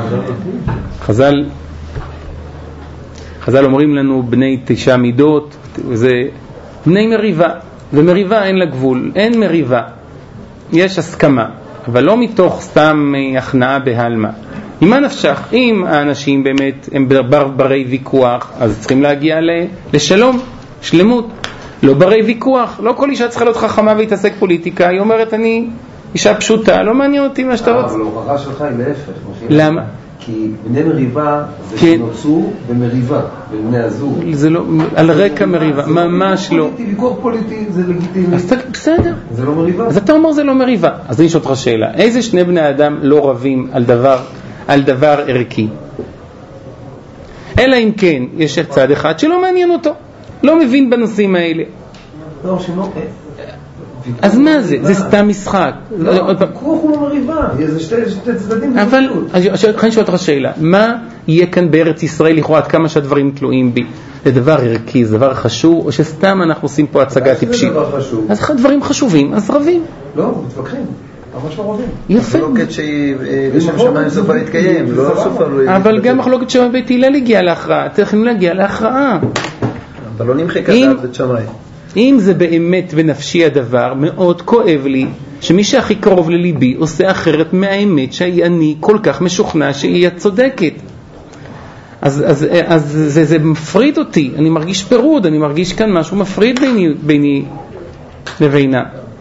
חז"ל אומרים לנו בני 9 מידות, זה בני מריבה, ומריבה אין לה גבול, אין מריבה, יש הסכמה, אבל לא מתוך סתם הכנעה בהלמה. ממה נפשך? אם האנשים באמת הם ברי ויכוח, אז צריכים להגיע לשלום, שלמות. לא ברי ויכוח, לא כל אישה צריכה להיות חכמה והתעסק פוליטיקה, היא אומרת אני אישה פשוטה, לא מעניין אותי מה שאתה רוצה. אבל ההוכחה שלך היא להפך. למה? כי בני מריבה זה שנוצרו במריבה, בבני הזוג. זה לא, על רקע מריבה, ממש לא. ויכוח פוליטי זה לגיטימי. בסדר. זה לא מריבה. אז אתה אומר זה לא מריבה. אז אני אשאל אותך שאלה, איזה שני בני אדם לא רבים על דבר ערכי? אלא אם כן, יש צד אחד שלא מעניין אותו. לא מבין בנושאים האלה. לא, שלא... אז מה זה? זה סתם משחק. ויכוח הוא לא מריבה, זה שתי צדדים. אבל, אני שואל אותך שאלה, מה יהיה כאן בארץ ישראל לכאורה עד כמה שהדברים תלויים בי? זה דבר ערכי, זה דבר חשוב, או שסתם אנחנו עושים פה הצגה טיפשית? אז דברים חשובים, אז רבים. לא, מתווכחים. ממש לא רבים. יפה. מחלוקת שהיא לשם שמיים סופה להתקיים, לא סופה לא... אבל גם מחלוקת שמיים בית הלל הגיעה להכרעה, צריכים להגיע להכרעה. אבל לא נמחק עליו בית שמיים. אם זה באמת בנפשי הדבר, מאוד כואב לי שמי שהכי קרוב לליבי עושה אחרת מהאמת שאני כל כך משוכנע שהיא הצודקת. אז זה מפריד אותי, אני מרגיש פירוד, אני מרגיש כאן משהו מפריד ביני לבינה.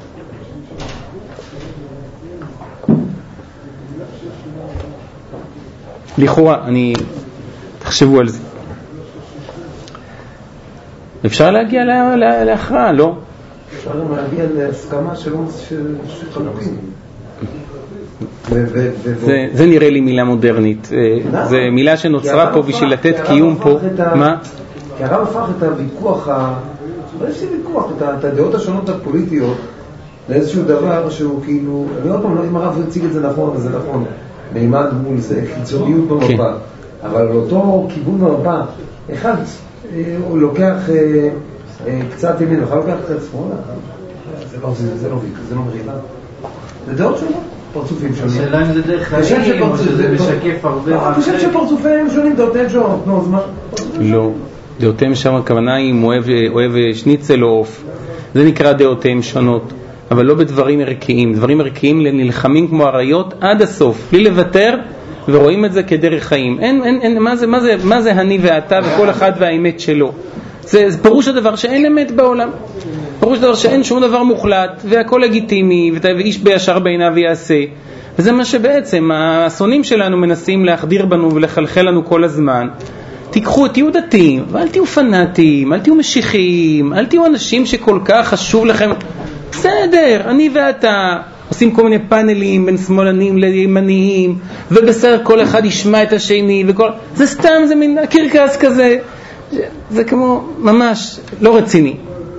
לכאורה, תחשבו על זה. אפשר להגיע להכרעה, לא? אפשר להגיע להסכמה של חלוקים. זה נראה לי מילה מודרנית. זה מילה שנוצרה פה בשביל לתת קיום פה. מה? כי הרב הפך את הוויכוח, לא יש לי ויכוח, את הדעות השונות הפוליטיות, לאיזשהו דבר שהוא כאילו, אני עוד פעם, אם הרב יציג את זה נכון, אז זה נכון. מימד מול זה, קיצוניות במפה. אבל על אותו כיוון במפה, אחד, הוא לוקח קצת ימין, ואחר לוקח קצת שמאלה. זה לא מריבה. זה דעות שונות. פרצופים שונים. השאלה אם זה דרך חיים או שזה משקף הרבה. אני חושב שפרצופיהם שונים, דעותיהם שונות. נו, אז מה? לא, דעותיהם שם הכוונה אם הוא אוהב שניצל או עוף. זה נקרא דעותיהם שונות, אבל לא בדברים ערכיים. דברים ערכיים נלחמים כמו אריות עד הסוף, בלי לוותר, ורואים את זה כדרך חיים. מה זה אני ואתה וכל אחד והאמת שלו? זה פירוש הדבר שאין אמת בעולם. פירוש הדבר שאין שום דבר מוחלט, והכל לגיטימי, ואיש בישר בעיניו יעשה. וזה מה שבעצם האסונים שלנו מנסים להחדיר בנו ולחלחל לנו כל הזמן. תהיו דתיים, ואל תהיו פנאטים, אל תהיו משיחיים, אל תהיו אנשים שכל כך חשוב לכם. בסדר, אני ואתה עושים כל מיני פאנלים בין שמאלנים לימניים, ובסדר כל אחד ישמע את השני, זה סתם, זה מין קרקס כזה, זה כמו ממש לא רציני.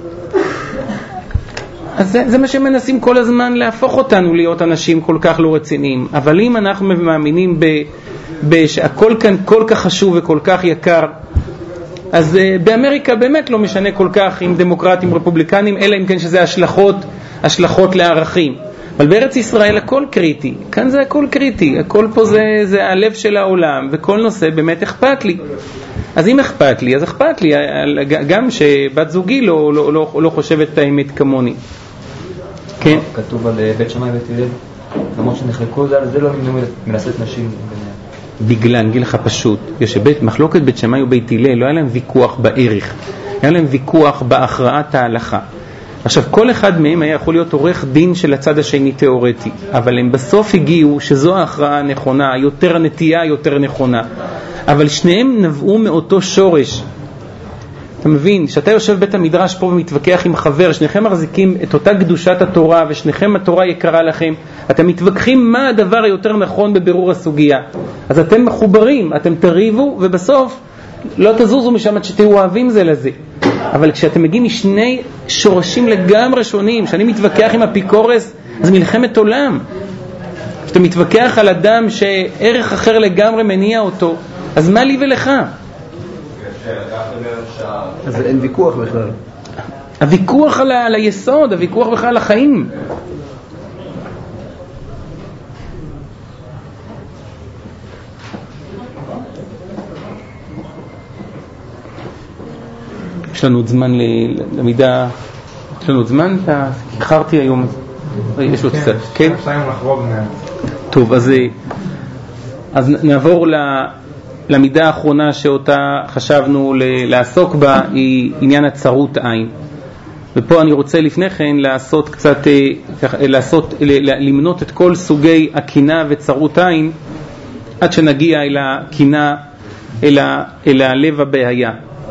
אז זה מה שמנסים כל הזמן להפוך אותנו להיות אנשים כל כך לא רציניים. אבל אם אנחנו מאמינים שהכל כאן כל כך חשוב וכל כך יקר, אז באמריקה באמת לא משנה כל כך עם דמוקרטים רפובליקנים, אלא אם כן שזה השלכות לערכים. אבל בארץ ישראל הכל קריטי, כאן זה הכל קריטי, הכל פה זה הלב של העולם, וכל נושא באמת אכפת לי. אז אם אכפת לי, אז אכפת לי, גם שבת זוגי לא חושבת את האמת כמוני. כן? כתוב על בית שמאי ובית הלל, למרות שנחלקו זה לא נמנעו מלשאת נשים. בגלל, נגיד לך פשוט, מחלוקת בית שמאי ובית הלל, לא היה להם ויכוח בערך, היה להם ויכוח בהכרעת ההלכה. עכשיו, כל אחד מהם היה יכול להיות עורך דין של הצד השני תיאורטי, אבל הם בסוף הגיעו שזו ההכרעה הנכונה, יותר הנטייה, יותר נכונה. אבל שניהם נבעו מאותו שורש. אתה מבין, שאתה יושב בית המדרש פה ומתווכח עם חבר, שניכם מחזיקים את אותה קדושת התורה, ושניכם התורה יקרה לכם, אתם מתווכחים מה הדבר היותר נכון בבירור הסוגיה. אז אתם מחוברים, אתם תריבו, ובסוף לא תזוזו משם עד שתהיו אוהבים זה לזה. אבל כשאתם מגיעים משני שורשים לגמרי שונים, שאני מתווכח עם אפיקורס, אז מלחמת עולם. כשאתה מתווכח על אדם שערך אחר לגמרי מניע אותו, אז מה לי ולך? אז אין ויכוח בכלל. הוויכוח על היסוד, הוויכוח בכלל על החיים. יש לנו עוד זמן למידה, יש לנו עוד זמן, איחרתי היום, יש עוד קצת, כן? טוב, אז נעבור למידה האחרונה שאותה חשבנו לעסוק בה, היא עניין הצרות עין. ופה אני רוצה לפני כן למנות את כל סוגי הקינה וצרות עין, עד שנגיע אל הקינה, אל הלב הבעיה.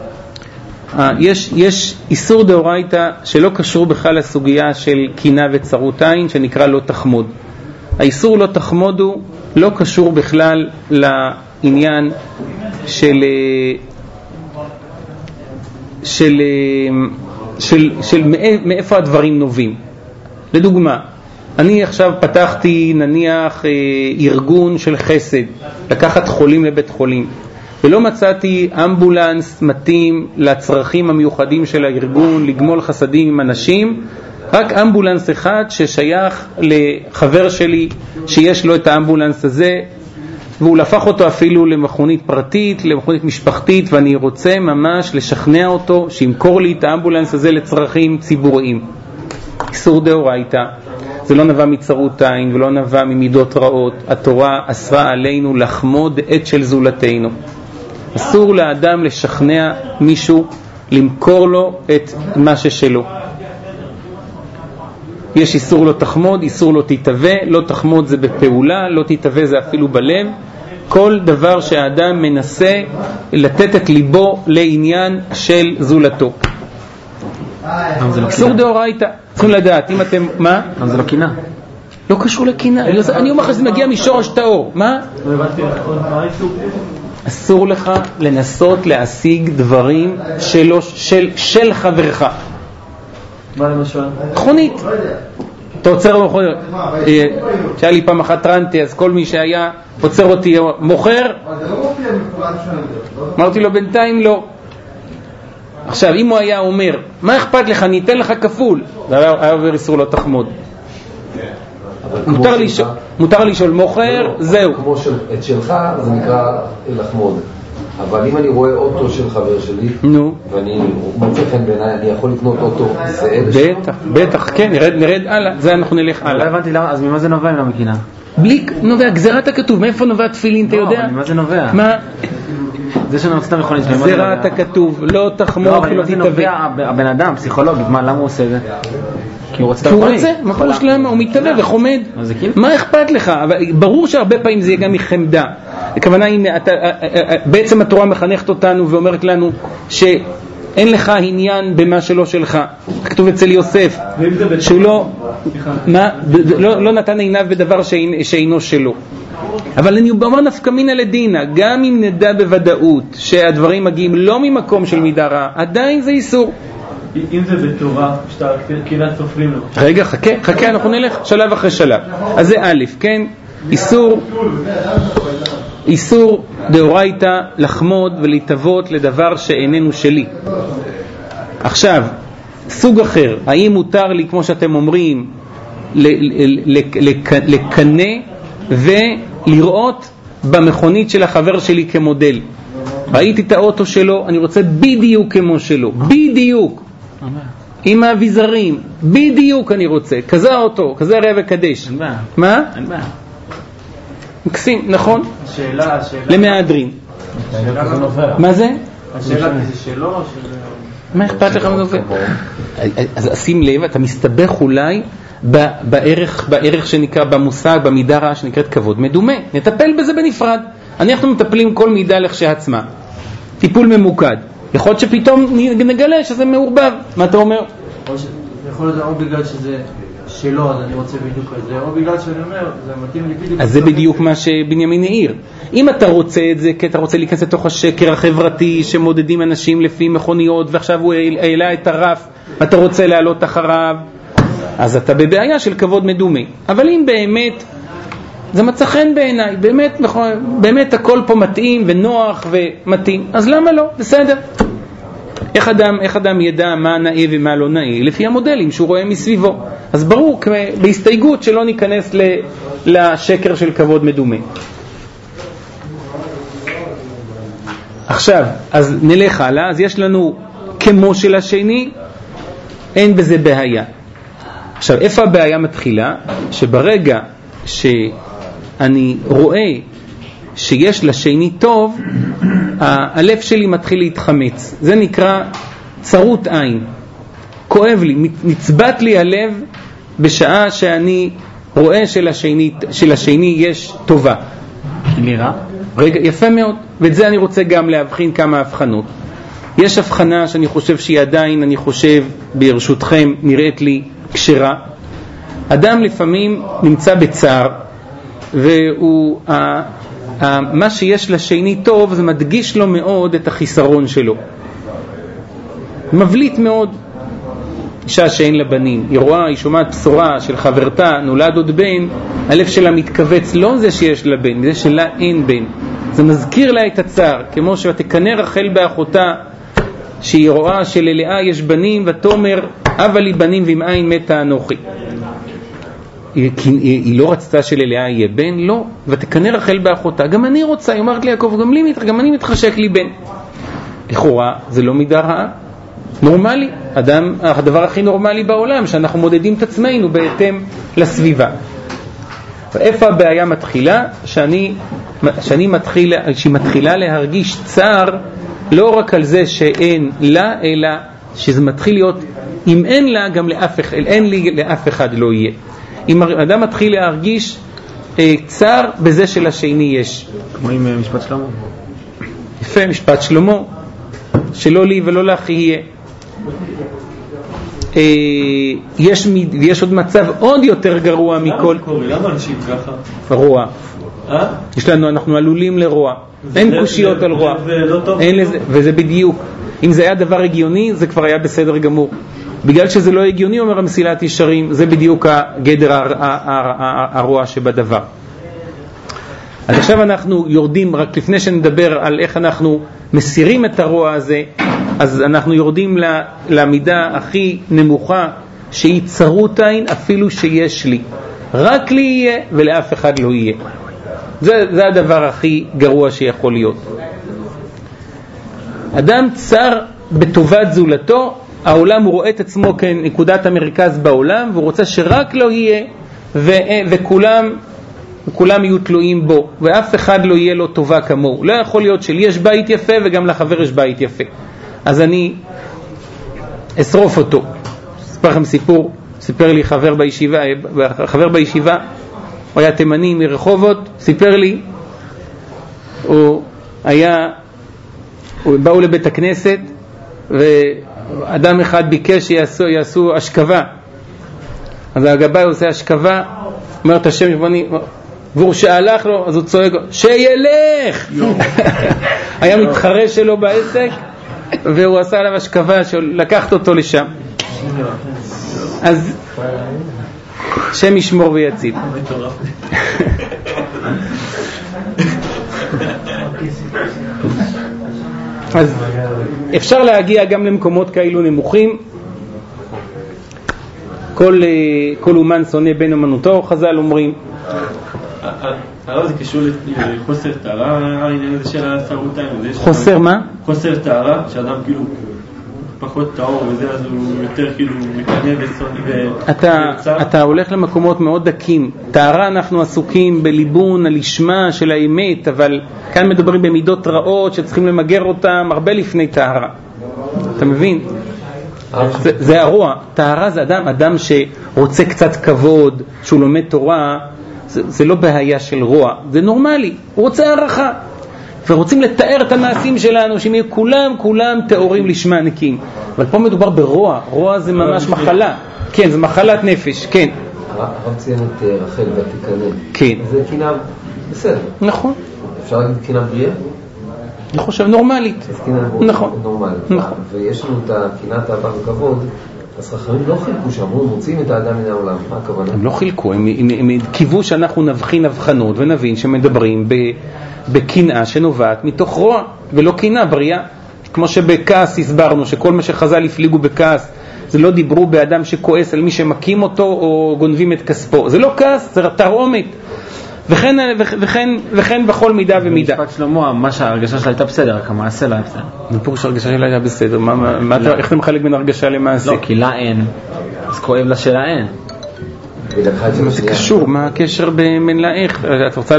יש איסור דאורייתא שלא קשור בכלל לסוגיה של קינה וצרות עין, שנקרא לא תחמוד. האיסור לא תחמוד הוא לא קשור בכלל לעניין של מאיפה הדברים נובעים. לדוגמה, אני עכשיו פתחתי נניח ארגון של חסד, לקחת חולים לבית חולים, ולא מצאתי אמבולנס מתאים לצרכים המיוחדים של הארגון, לגמול חסדים עם אנשים, רק אמבולנס אחד ששייך לחבר שלי שיש לו את האמבולנס הזה, והוא הפך אותו אפילו למכונית פרטית, למכונית משפחתית, ואני רוצה ממש לשכנע אותו שימכור לי את האמבולנס הזה לצרכים ציבוריים. איסור דאורייתא. זה לא נבע מצרות עין ולא נבע ממידות רעות. התורה אסרה עלינו לחמוד עת של זולתנו. אסור לאדם לשכנע מישהו למכור לו את מה ששלו. יש איסור לא תחמוד, איסור לא תתהווה. לא תחמוד זה בפעולה, לא תתהווה זה אפילו בלב. כל דבר שהאדם מנסה לתת את ליבו לעניין של זולתו. איסור דאורייתא. צריכים לדעת, אם אתם, מה? זה לא קינה. לא קשור לקינה. אני אומר לך שזה מגיע משורש טהור. מה? אסור לך לנסות להשיג דברים של חברך. מה למשל? מכונית. אתה עוצר במכונית. שהיה לי פעם אחת טרנטי, אז כל מי שהיה עוצר אותי מוכר. אמרתי לו בינתיים לא. עכשיו, אם הוא היה אומר, מה אכפת לך, אני אתן לך כפול, זה היה עובר איסור לא תחמוד. מותר לשאול מוכר, זהו. כמו את שלך זה נקרא לחמוד. אבל אם אני רואה אוטו של חבר שלי, ואני מוצא חן בעיניי, אני יכול לקנות אוטו זהה? בטח, כן, נרד הלאה, זה אנחנו נלך הלאה. לא הבנתי למה, אז ממה זה נובע אם לא מקינה? בלי נובע, גזירת הכתוב, מאיפה נובע תפילין, אתה יודע? ממה זה נובע? מה? זה שאני רוצה את המכונית שלי. גזירת הכתוב, לא תחמוך, לא תתאבק. הבן אדם, פסיכולוגית, למה הוא עושה זה? כי הוא רוצה את המכונית. כי הוא רוצה, מה פירוש למה? הוא מתאבק וחומד. מה אכפת לך? ברור שהרבה פעמים זה יהיה גם מחמדה. הכוונה היא, בעצם התורה מחנכת אותנו ואומרת לנו שאין לך עניין במה שלא שלך. כתוב אצל יוסף שהוא לא נתן עיניו בדבר שאינו שלו. אבל אני אומר נפקא מינה לדינה, גם אם נדע בוודאות שהדברים מגיעים לא ממקום של מידה רעה, עדיין זה איסור. אם זה בתורה, שאתה קהילת סופרים לו. רגע, חכה, אנחנו נלך שלב אחרי שלב. אז זה א', כן? איסור דאורייתא לחמוד ולהתאבות לדבר שאיננו שלי. עכשיו, סוג אחר, האם מותר לי, כמו שאתם אומרים, לקנא ולראות במכונית של החבר שלי כמודל? ראיתי את האוטו שלו, אני רוצה בדיוק כמו שלו, בדיוק, עם האביזרים, בדיוק אני רוצה, כזה האוטו, כזה ראה וקדש. מה? אין בעיה. מקסים, נכון? השאלה. למהדרין. מה זה? השאלה זה שלו. מה אכפת לך מזה? אז שים לב, אתה מסתבך אולי בערך שנקרא, במושג, במידה רעה שנקראת כבוד מדומה. נטפל בזה בנפרד. אנחנו מטפלים כל מידה לכשעצמה. טיפול ממוקד. יכול להיות שפתאום נגלה שזה מעורבב. מה אתה אומר? יכול להיות או בגלל שזה שלו, אז אני רוצה בדיוק את זה, או בגלל שאני אומר, זה מתאים לי בדיוק. אז זה בדיוק מה שבנימין העיר. אם אתה רוצה את זה, כי אתה רוצה להיכנס לתוך השקר החברתי שמודדים אנשים לפי מכוניות, ועכשיו הוא העלה את הרף, ואתה רוצה לעלות אחריו, אז אתה בבעיה של כבוד מדומה. אבל אם באמת זה מצא חן בעיניי, באמת הכל פה מתאים ונוח ומתאים, אז למה לא? בסדר. איך אדם ידע מה נאה ומה לא נאה? לפי המודלים שהוא רואה מסביבו. אז ברור, בהסתייגות שלא ניכנס לשקר של כבוד מדומה. עכשיו, אז נלך הלאה. אז יש לנו כמו של השני, אין בזה בעיה. עכשיו, איפה הבעיה מתחילה? שברגע שאני רואה שיש לשני טוב, הלב שלי מתחיל להתחמץ. זה נקרא צרות עין. כואב לי, נצבט לי הלב בשעה שאני רואה שלשני יש טובה. נראה? רגע, יפה מאוד. ואת זה אני רוצה גם להבחין כמה הבחנות. יש הבחנה שאני חושב שהיא עדיין, אני חושב, ברשותכם, נראית לי כשרה. אדם לפעמים נמצא בצער, והוא, מה שיש לשני טוב, זה מדגיש לו מאוד את החיסרון שלו. מבליט מאוד. אישה שאין לה בנים, היא רואה, היא שומעת בשורה של חברתה, נולד עוד בן, הלב שלה מתכווץ, לא זה שיש לה בן, זה שלה אין בן. זה מזכיר לה את הצער, כמו שתקנא רחל באחותה, שהיא רואה שללאה יש בנים, ותאמר, אבא לי בנים ועם עין מתה אנוכי. היא לא רצתה שללאה יהיה בן, לא, ותקנא רחל באחותה, גם אני רוצה, היא אומרת ליעקב, גם אני מתחשק לי בן. לכאורה, זה לא מידה רעה. נורמלי, הדבר הכי נורמלי בעולם, שאנחנו מודדים את עצמנו בהתאם לסביבה. ואיפה הבעיה מתחילה? שהיא מתחילה להרגיש צער, לא רק על זה שאין לה, אלא שזה מתחיל להיות, אם אין לה, גם אין לי, לאף אחד לא יהיה. אם אדם מתחיל להרגיש צער בזה שלשני יש. כמו עם משפט שלמה. יפה, משפט שלמה, שלא לי ולא לך יהיה. יש עוד מצב עוד יותר גרוע מכל. למה אנשים ככה? רוע. אנחנו עלולים לרוע. אין קושיות על רוע. וזה בדיוק. אם זה היה דבר הגיוני, זה כבר היה בסדר גמור. בגלל שזה לא הגיוני, אומר המסילת ישרים, זה בדיוק הגדר הרוע שבדבר. אז עכשיו אנחנו יורדים, רק לפני שנדבר על איך אנחנו מסירים את הרוע הזה, אז אנחנו יורדים למידה הכי נמוכה, שהיא צרות עין אפילו שיש לי. רק לי יהיה ולאף אחד לא יהיה. זה הדבר הכי גרוע שיכול להיות. אדם צר בטובת זולתו, העולם הוא רואה את עצמו כנקודת המרכז בעולם, והוא רוצה שרק לא יהיה וכולם יהיו תלויים בו, ואף אחד לא יהיה לו טובה כמוהו. לא יכול להיות שלי יש בית יפה וגם לחבר יש בית יפה, אז אני אשרוף אותו. אספר לכם סיפור. סיפר לי חבר בישיבה, הוא היה תימני מרחובות, סיפר לי, באו לבית הכנסת ואדם אחד ביקש שיעשו השכבה, אז הגבאי עושה השכבה, אומר את השם שבוני, והוא שהלך לו, אז הוא צועק שילך. היה מתחרה שלו בעסק והוא עשה עליו השכבה שלקחת אותו לשם. אז שם ישמור ויציל. אז אפשר להגיע גם למקומות כאלו נמוכים. כל אומן שונא בן אומנותו, חז"ל אומרים. הרב, זה קשור לחוסר טהרה, העניין הזה של הסרות עין. חוסר מה? חוסר טהרה, שאדם כאילו פחות טהור וזה, אז הוא יותר כאילו מקנא ושונא. אתה הולך למקומות מאוד דקים. טהרה, אנחנו עסוקים בליבון הלשמה של האמת, אבל כאן מדברים במידות רעות שצריכים למגר אותם הרבה לפני טהרה. אתה מבין? זה הרוע. טהרה זה אדם שרוצה קצת כבוד, שהוא לומד תורה, זה לא בעיה של רוע, זה נורמלי. הוא רוצה הערכה, ורוצים לתאר את המעשים שלנו שהם יהיו כולם תיאורים לשמה נקיים. אבל פה מדובר ברוע. רוע זה ממש מחלה. כן, זה מחלת נפש. כן, הרב ציין את רחל ותקנא. כן, זה קינה בסדר. נכון. אפשר להגיד קינה בריאה? אני חושב נורמלית. נכון, נורמלית. ויש לנו את הקינת אהבה וכבוד. אז חכמים לא חילקו שאמרו, מוצאים את האדם מן העולם. מה הכוונה? הם לא חילקו, הם קיוו שאנחנו נבחין הבחנות ונבין שמדברים בקנאה שנובעת מתוך רוע, ולא קנאה בריאה. כמו שבכעס הסברנו שכל מה שחז"ל הפליגו בכעס, זה לא דיברו באדם שכועס על מי שמקים אותו או גונבים את כספו. זה לא כעס, זה תרעומת. וכן בכל מידה ומידה. במשפט שלמה, מה שההרגשה שלה הייתה בסדר, רק המעשה לא היה בסדר. מפור שההרגשה שלה הייתה בסדר, איך אתה מחלק בין הרגשה למעשה? לא, כי לה אין, אז כואב לה שלה אין. מה זה קשור? מה הקשר בין לאיך? את רוצה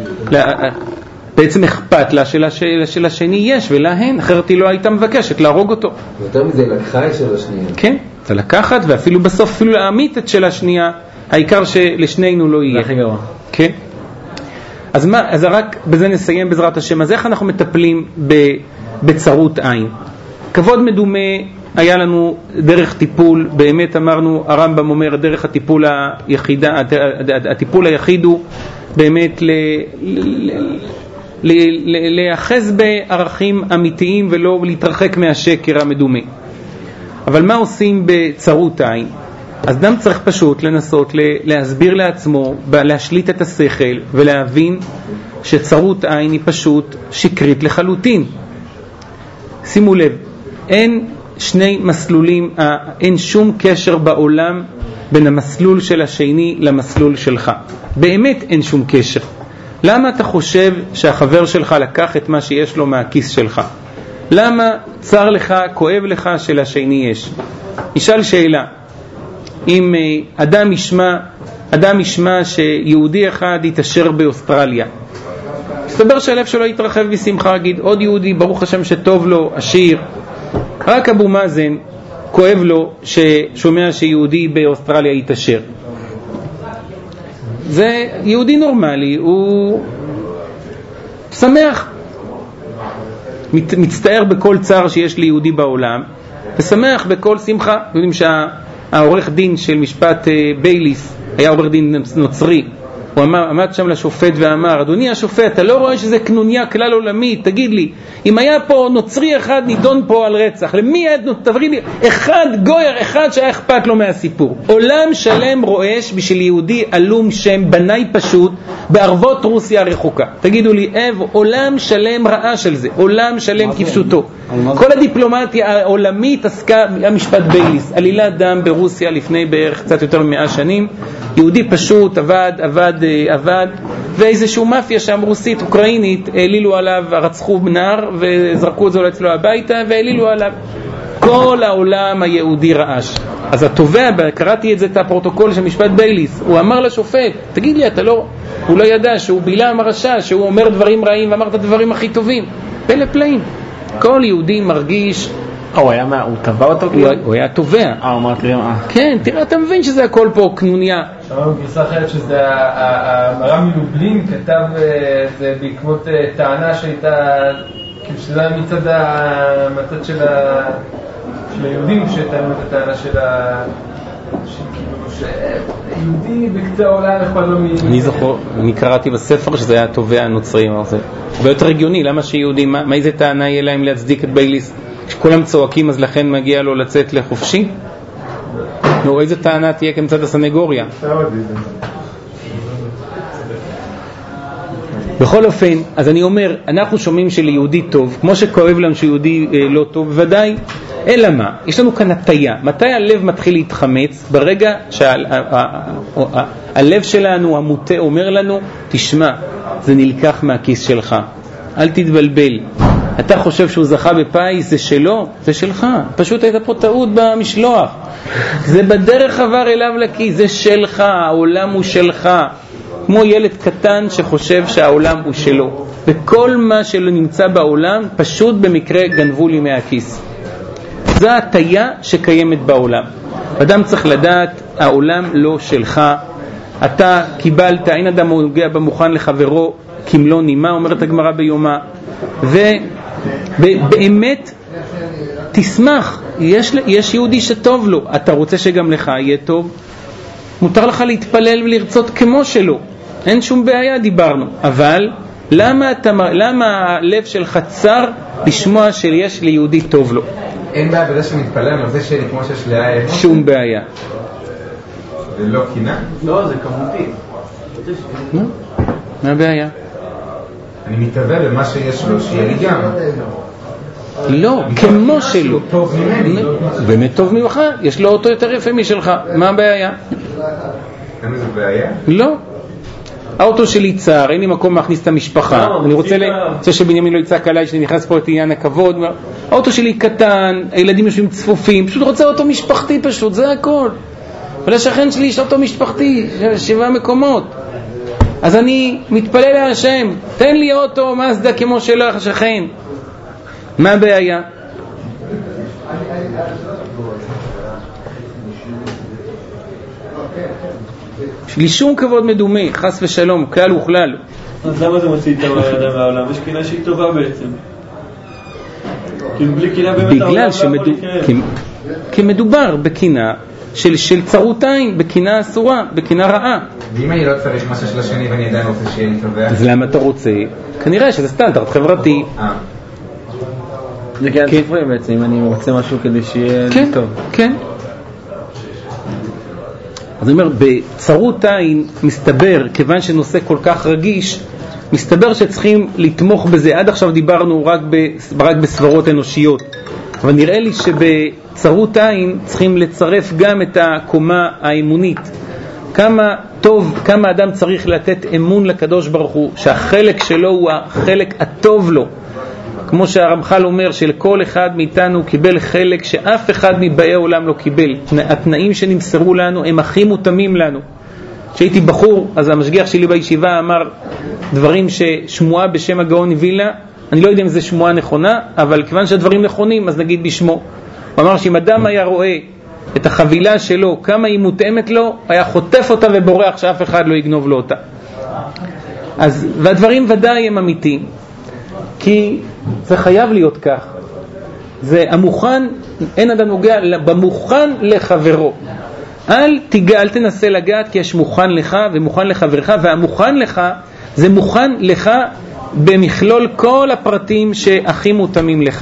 בעצם אכפת לה של השני יש ולהן, אחרת היא לא הייתה מבקשת להרוג אותו. יותר מזה, היא לקחה את של השנייה. כן, זה לקחת, ואפילו בסוף אפילו להעמית את של השנייה, העיקר שלשנינו לא יהיה. זה הכי גרוע. כן. אז רק בזה נסיים בעזרת השם. אז איך אנחנו מטפלים בצרות עין? כבוד מדומה היה לנו דרך טיפול, באמת אמרנו, הרמב"ם אומר, דרך הטיפול היחיד הוא באמת להיאחז בערכים אמיתיים ולא להתרחק מהשקר המדומה. אבל מה עושים בצרות עין? אז אדם צריך פשוט לנסות להסביר לעצמו, להשליט את השכל ולהבין שצרות עין היא פשוט שקרית לחלוטין. שימו לב, אין שני מסלולים, אין שום קשר בעולם בין המסלול של השני למסלול שלך. באמת אין שום קשר. למה אתה חושב שהחבר שלך לקח את מה שיש לו מהכיס שלך? למה צר לך, כואב לך שלשני יש? נשאל שאלה. אם אדם ישמע שיהודי אחד יתאשר באוסטרליה, מסתבר שהלב שלו יתרחב בשמחה, יגיד עוד יהודי ברוך השם שטוב לו, עשיר. רק אבו מאזן כואב לו ששומע שיהודי באוסטרליה יתאשר. זה יהודי נורמלי, הוא שמח, מצטער בכל צער שיש ליהודי בעולם ושמח בכל שמחה. יודעים שהעורך דין של משפט בייליס היה עורך דין נוצרי, הוא עמד שם לשופט ואמר, אדוני השופט, אתה לא רואה שזה קנוניה כלל עולמית? תגיד לי, אם היה פה נוצרי אחד נידון פה על רצח, למי היה, תברי לי, אחד, גויר אחד שהיה אכפת לו מהסיפור. עולם שלם רועש בשביל יהודי עלום שם בנאי פשוט בערבות רוסיה הרחוקה. תגידו לי, עולם שלם רעש על זה, עולם שלם כפשוטו. כל הדיפלומטיה העולמית עסקה המשפט בייליס, עלילת דם ברוסיה לפני בערך קצת יותר מ100 שנים. יהודי פשוט עבד, ואיזשהו מאפיה שם רוסית אוקראינית העלילו עליו, רצחו בנער וזרקו את זה אצלו הביתה והעלילו עליו. כל העולם היהודי רעש. אז התובע, קראתי את הפרוטוקול של משפט בייליס, הוא אמר לשופט, תגיד לי, הוא לא ידע שהוא בלעם הרשע, שהוא אומר דברים רעים ואמר את הדברים הכי טובים. פלא פלאים. כל יהודי מרגיש, הוא תבע אותו? הוא היה תובע. כן, תראה, אתה מבין שזה הכל פה קנוניה. שמענו גרסה אחרת שזה המר"ם מלובלין כתב זה בעקבות טענה שהייתה, כאילו שזה היה מצד של היהודים שטענו את הטענה של שיהודי בקצה העולם יכול לא אני זוכר, אני קראתי בספר שזה היה תובע הנוצרים, זה הרבה יותר הגיוני, למה שיהודי, מה איזה טענה יהיה להם להצדיק את בייליס? כשכולם צועקים אז לכן מגיע לו לצאת לחופשי? נו, איזה טענה תהיה כמצד הסנגוריה? בכל אופן, אז אני אומר, אנחנו שומעים שליהודי טוב, כמו שכואב לנו שיהודי לא טוב, ודאי, אלא מה? יש לנו כאן הטיה. מתי הלב מתחיל להתחמץ? ברגע שהלב שלנו, המוטה, אומר לנו, תשמע, זה נלקח מהכיס שלך. אל תתבלבל. אתה חושב שהוא זכה בפייס, זה שלו, זה שלך. פשוט הייתה פה טעות במשלוח. זה בדרך עבר אליו לכיס, זה שלך, העולם הוא שלך. כמו ילד קטן שחושב שהעולם הוא שלו. וכל מה שלא נמצא בעולם, פשוט במקרה גנבו לי מהכיס. זו הטיה שקיימת בעולם. אדם צריך לדעת, העולם לא שלך. אתה קיבלת, אין אדם נוגע במוכן לחברו, כמלוא נימה, אומרת הגמרא ביומה. ובאמת תשמח, יש יהודי שטוב לו, אתה רוצה שגם לך יהיה טוב, מותר לך להתפלל ולרצות כמו שלו, אין שום בעיה, דיברנו. אבל למה הלב שלך צר לשמוע שיש ליהודי טוב לו? אין בעיה בזה שמתפלל, אבל זה שלי כמו שיש לאהב. שום בעיה. זה לא קינה? לא, זה כמותי. מה הבעיה? אני מתאווה במה שיש לו, שיהיה לי גם. לא, כמו שלו. באמת טוב ממך, יש לו אותו יותר יפה משלך. מה הבעיה? אין איזה בעיה? לא. האוטו שלי צר, אין לי מקום להכניס את המשפחה. אני רוצה שבנימין לא יצעק עליי שאני נכנס פה את עניין הכבוד. האוטו שלי קטן, הילדים יושבים צפופים, פשוט רוצה אוטו משפחתי פשוט, זה הכל. ולשכן שלי יש אוטו משפחתי, 7 מקומות. אז אני מתפלל להשם, תן לי אוטו מזדה כמו שלך השכן. מה הבעיה? יש לי שום כבוד מדומה, חס ושלום, כלל וכלל. אז למה זה מוציא את האדם מהעולם? יש קינה שהיא טובה בעצם. כאילו בלי קינה באמת העולם לא יכול לקרב. כי מדובר בקינה של צרות עין, בקינה אסורה, בקינה רעה. ואם אני לא צריך משהו של השני ואני עדיין רוצה שיהיה לי טובה? אז למה אתה רוצה? כנראה שזה סטנדרט חברתי. זה כן ספרי בעצם, אם אני רוצה משהו כדי שיהיה לי טוב. כן. אז אני אומר, בצרות עין מסתבר, כיוון שנושא כל כך רגיש, מסתבר שצריכים לתמוך בזה. עד עכשיו דיברנו רק בסברות אנושיות. אבל נראה לי שבצרות עין צריכים לצרף גם את הקומה האמונית. כמה אדם צריך לתת אמון לקדוש ברוך הוא, שהחלק שלו הוא החלק הטוב לו. כמו שהרמח"ל אומר שלכל אחד מאיתנו קיבל חלק שאף אחד מבאי העולם לא קיבל. התנאים שנמסרו לנו הם הכי מותאמים לנו. כשהייתי בחור, אז המשגיח שלי בישיבה אמר דברים ששמועה בשם הגאון מווילנה, אני לא יודע אם זה שמועה נכונה, אבל כיוון שהדברים נכונים אז נגיד בשמו. הוא אמר שאם אדם היה רואה את החבילה שלו, כמה היא מותאמת לו, היה חוטף אותה ובורח שאף אחד לא יגנוב לו אותה. והדברים ודאי הם אמיתיים, כי זה חייב להיות כך. זה המוכן, אין אדם נוגע במוכן לחברו. אל תנסה לגעת, כי יש מוכן לך ומוכן לחברך, והמוכן לך זה מוכן לך במכלול כל הפרטים שהכי מותאמים לך.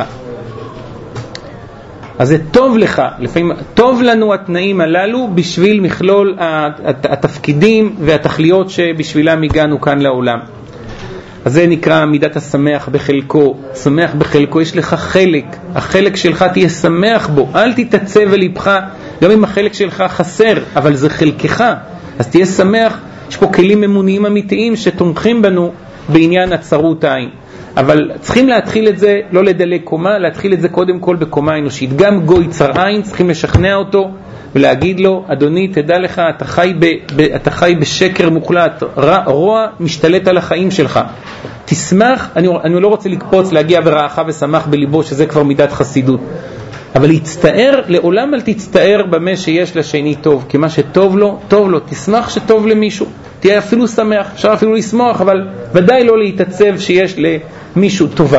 אז זה טוב לך, לפעמים טוב לנו התנאים הללו בשביל מכלול התפקידים והתכליות שבשבילם הגענו כאן לעולם. אז זה נקרא מידת השמח בחלקו. שמח בחלקו, יש לך חלק, החלק שלך תהיה שמח בו, אל תתעצב בליבך גם אם החלק שלך חסר, אבל זה חלקך, אז תהיה שמח. יש פה כלים אמוניים אמיתיים שתומכים בנו בעניין הצרות העין, אבל צריכים להתחיל את זה לא לדלג קומה, להתחיל את זה קודם כל בקומה אנושית. גם גוי צר עין צריכים לשכנע אותו ולהגיד לו, אדוני תדע לך, אתה חי בשקר מוחלט, רוע משתלט על החיים שלך, תשמח. אני לא רוצה לקפוץ להגיע ברעך ושמח בליבו, שזה כבר מידת חסידות, אבל להצטער, לעולם אל תצטער במה שיש לשני טוב, כי מה שטוב לו, טוב לו. תשמח שטוב למישהו, תהיה אפילו שמח, אפשר אפילו לשמוח, אבל ודאי לא להתעצב שיש למישהו טובה.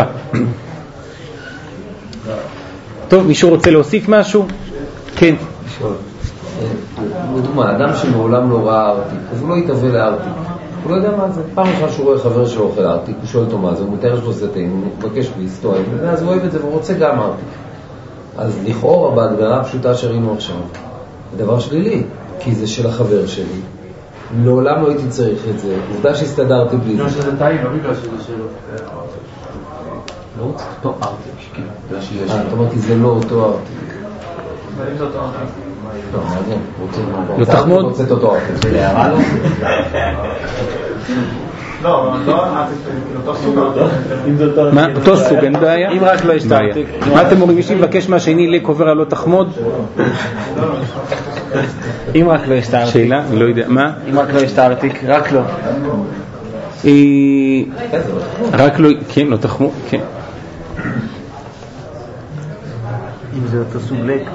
טוב, מישהו רוצה להוסיף משהו? כן. לדוגמה, אדם שמעולם לא ראה ארטיק, אז הוא לא יתאבל לארטיק, הוא לא יודע מה זה. פעם אחת שהוא רואה חבר שלו אוכל ארטיק, הוא שואל אותו מה זה, הוא מתאר שלו סטים, הוא מבקש להסתואב, ואז הוא אוהב את זה והוא רוצה גם ארטיק. אז לכאורה בהגדרה הפשוטה שראינו עכשיו, זה דבר שלילי, כי זה של החבר שלי, לעולם לא הייתי צריך את זה, עובדה שהסתדרתי בלי זה. לא שזה טעים, לא בגלל שזה שלו. לא רוצה אותו ארטיק, בגלל שיש. אתה אומר כי זה לא אותו ארטיק. אם זה אותו ארטיק. לא, מעניין, לא תחמוד? רוצה את אותו ארטיק, זה להערה לו? לא, לא ארטיק, אותו סוג. מה? אותו סוג, אין בעיה? אם רק לא יש ארטיק. מה אתם אומרים? מישהו מבקש מהשני לקובר על לא תחמוד? אם רק לא יש ארטיק. שאלה? לא יודע. מה? אם רק לא יש ארטיק, רק לא. רק לא, כן, לא תחמוד, כן. אם זה אותו סוג לק.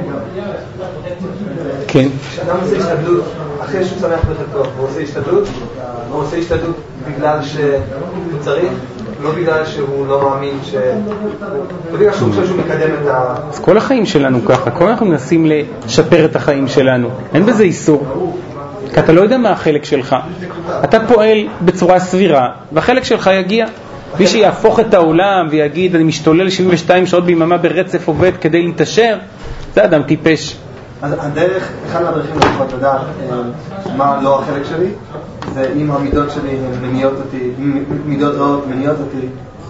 כן. כשאדם עושה השתדלות, אחרי שהוא שמח בחלקו, הוא עושה השתדלות בגלל שהוא צריך, לא בגלל שהוא לא מאמין, לא בגלל שהוא חושב שהוא מקדם את ה... אז כל החיים שלנו ככה, כל אנחנו מנסים לשפר את החיים שלנו, אין בזה איסור, כי אתה לא יודע מה החלק שלך, אתה פועל בצורה סבירה, והחלק שלך יגיע. מי שיהפוך את העולם ויגיד אני משתולל 72 שעות ביממה ברצף עובד כדי להתאשר, זה אדם טיפש. אז הדרך, אחד מהדרכים לפחות לדעת מה לא החלק שלי, זה אם המידות שלי מניעות אותי, מידות רעות מניעות אותי.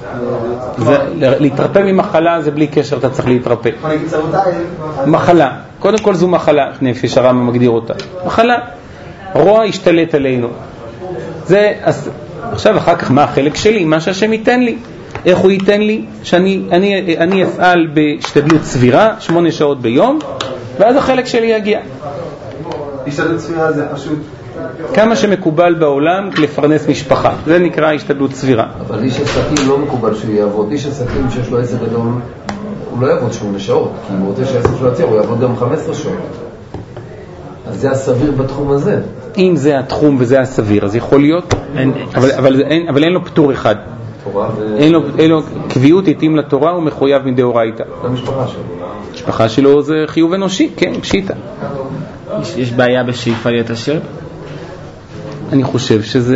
להתרפא ממחלה זה בלי קשר, אתה צריך להתרפא. אני אגיד צרותיי. מחלה, קודם כל זו מחלה, נפש הרמב"ם מגדיר אותה. מחלה, רוע ישתלט עלינו. זה, עכשיו אחר כך מה החלק שלי? מה שהשם ייתן לי. איך הוא ייתן לי? שאני אפעל בהשתדלות סבירה 8 שעות ביום, ואז החלק שלי יגיע. השתדלות סבירה זה פשוט כמה שמקובל בעולם לפרנס משפחה, זה נקרא השתדלות סבירה. אבל איש עסקים לא מקובל שהוא יעבוד. איש עסקים שיש לו עסק גדול, הוא לא יעבוד 8 שעות, כי אם הוא רוצה שהעסק שלו יצא, הוא יעבוד גם 15 שעות. אז זה הסביר בתחום הזה. אם זה התחום וזה הסביר, אז יכול להיות, אבל אין לו פטור אחד. אין לו קביעות, התאים לתורה, הוא מחויב מדאורייתא. למשפחה שלו. המשפחה שלו זה חיוב אנושי, כן, פשיטה. יש בעיה בשאיפה להיות עשיר? אני חושב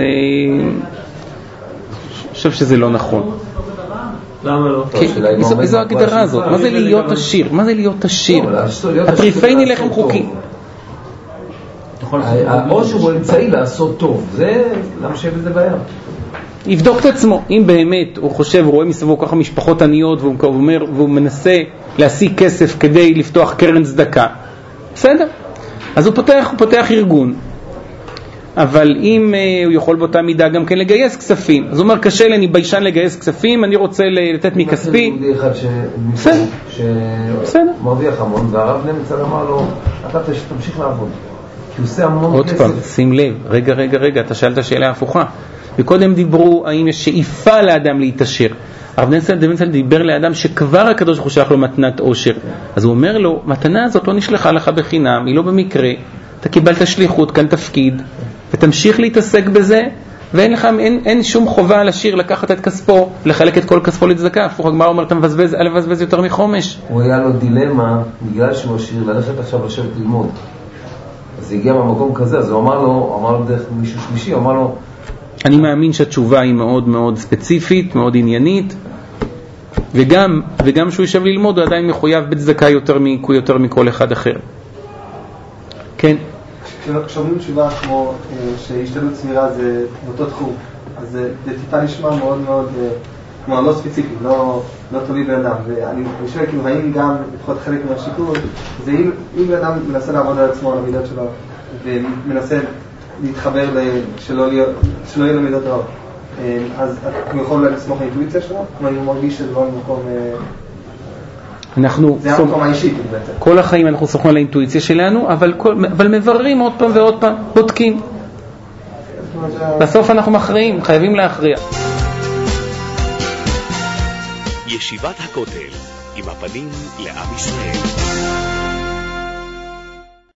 שזה לא נכון. למה לא? איזו הגדרה הזאת? מה זה להיות עשיר? מה זה להיות עשיר? הטריפייני לחם חוקי. העושר הוא אמצעי לעשות טוב, זה למה שיהיה בזה בעיה. יבדוק את עצמו, אם באמת הוא חושב, הוא רואה מסביבו ככה משפחות עניות והוא מנסה להשיג כסף כדי לפתוח קרן צדקה, בסדר, אז הוא פותח ארגון. אבל אם הוא יכול באותה מידה גם כן לגייס כספים, אז הוא אומר קשה לי, אני ביישן לגייס כספים, אני רוצה לתת מכספי. בסדר, מרוויח המון, והרב נמצא אמר לו אתה תמשיך לעבוד, כי הוא עושה המון עוד פעם, שים לב, רגע, אתה שאלת שאלה הפוכה. וקודם דיברו האם יש שאיפה לאדם להתעשר. הרב נצל דיבר לאדם שכבר הקדוש ברוך הוא שלח לו מתנת עושר, אז הוא אומר לו, מתנה הזאת לא נשלחה לך בחינם, היא לא במקרה, אתה קיבלת שליחות, כאן תפקיד, ותמשיך להתעסק בזה, ואין לך, אין שום חובה על עשיר לקחת את כספו, לחלק את כל כספו לצדקה. הפוך, הגמרא אומר, אתה מבזבז יותר מחומש. הוא היה לו דילמה, בגלל שהוא עשיר, ללכת עכשיו לשבת ללמוד. אז זה הגיע מהמקום כזה, אז הוא אמר לו דרך מישהו שלישי, הוא אמר לו... אני מאמין שהתשובה היא מאוד מאוד ספציפית, מאוד עניינית, וגם שהוא ישב ללמוד, הוא עדיין מחויב בצדקה יותר מכל אחד אחר. כן? כשאומרים תשובה כמו שהשתדלות סבירה זה באותו תחום, אז זה טיפה נשמע מאוד מאוד, כלומר לא ספציפי, לא תולי באדם, ואני חושב כאילו האם גם, לפחות חלק מהשיקול, זה אם אדם מנסה לעבוד על עצמו, על המידות שלו, ומנסה להתחבר שלא יהיה לו מידות רעות, אז הוא יכול אולי לסמוך האינטואיציה שלו, כלומר אם הוא מרגיש שזה לא במקום... זה המקום האישי בעצם. כל החיים אנחנו סומכים על האינטואיציה שלנו, אבל מבררים עוד פעם ועוד פעם, בודקים. בסוף אנחנו מכריעים, חייבים להכריע. ישיבת הכותל עם הפנים לעם ישראל.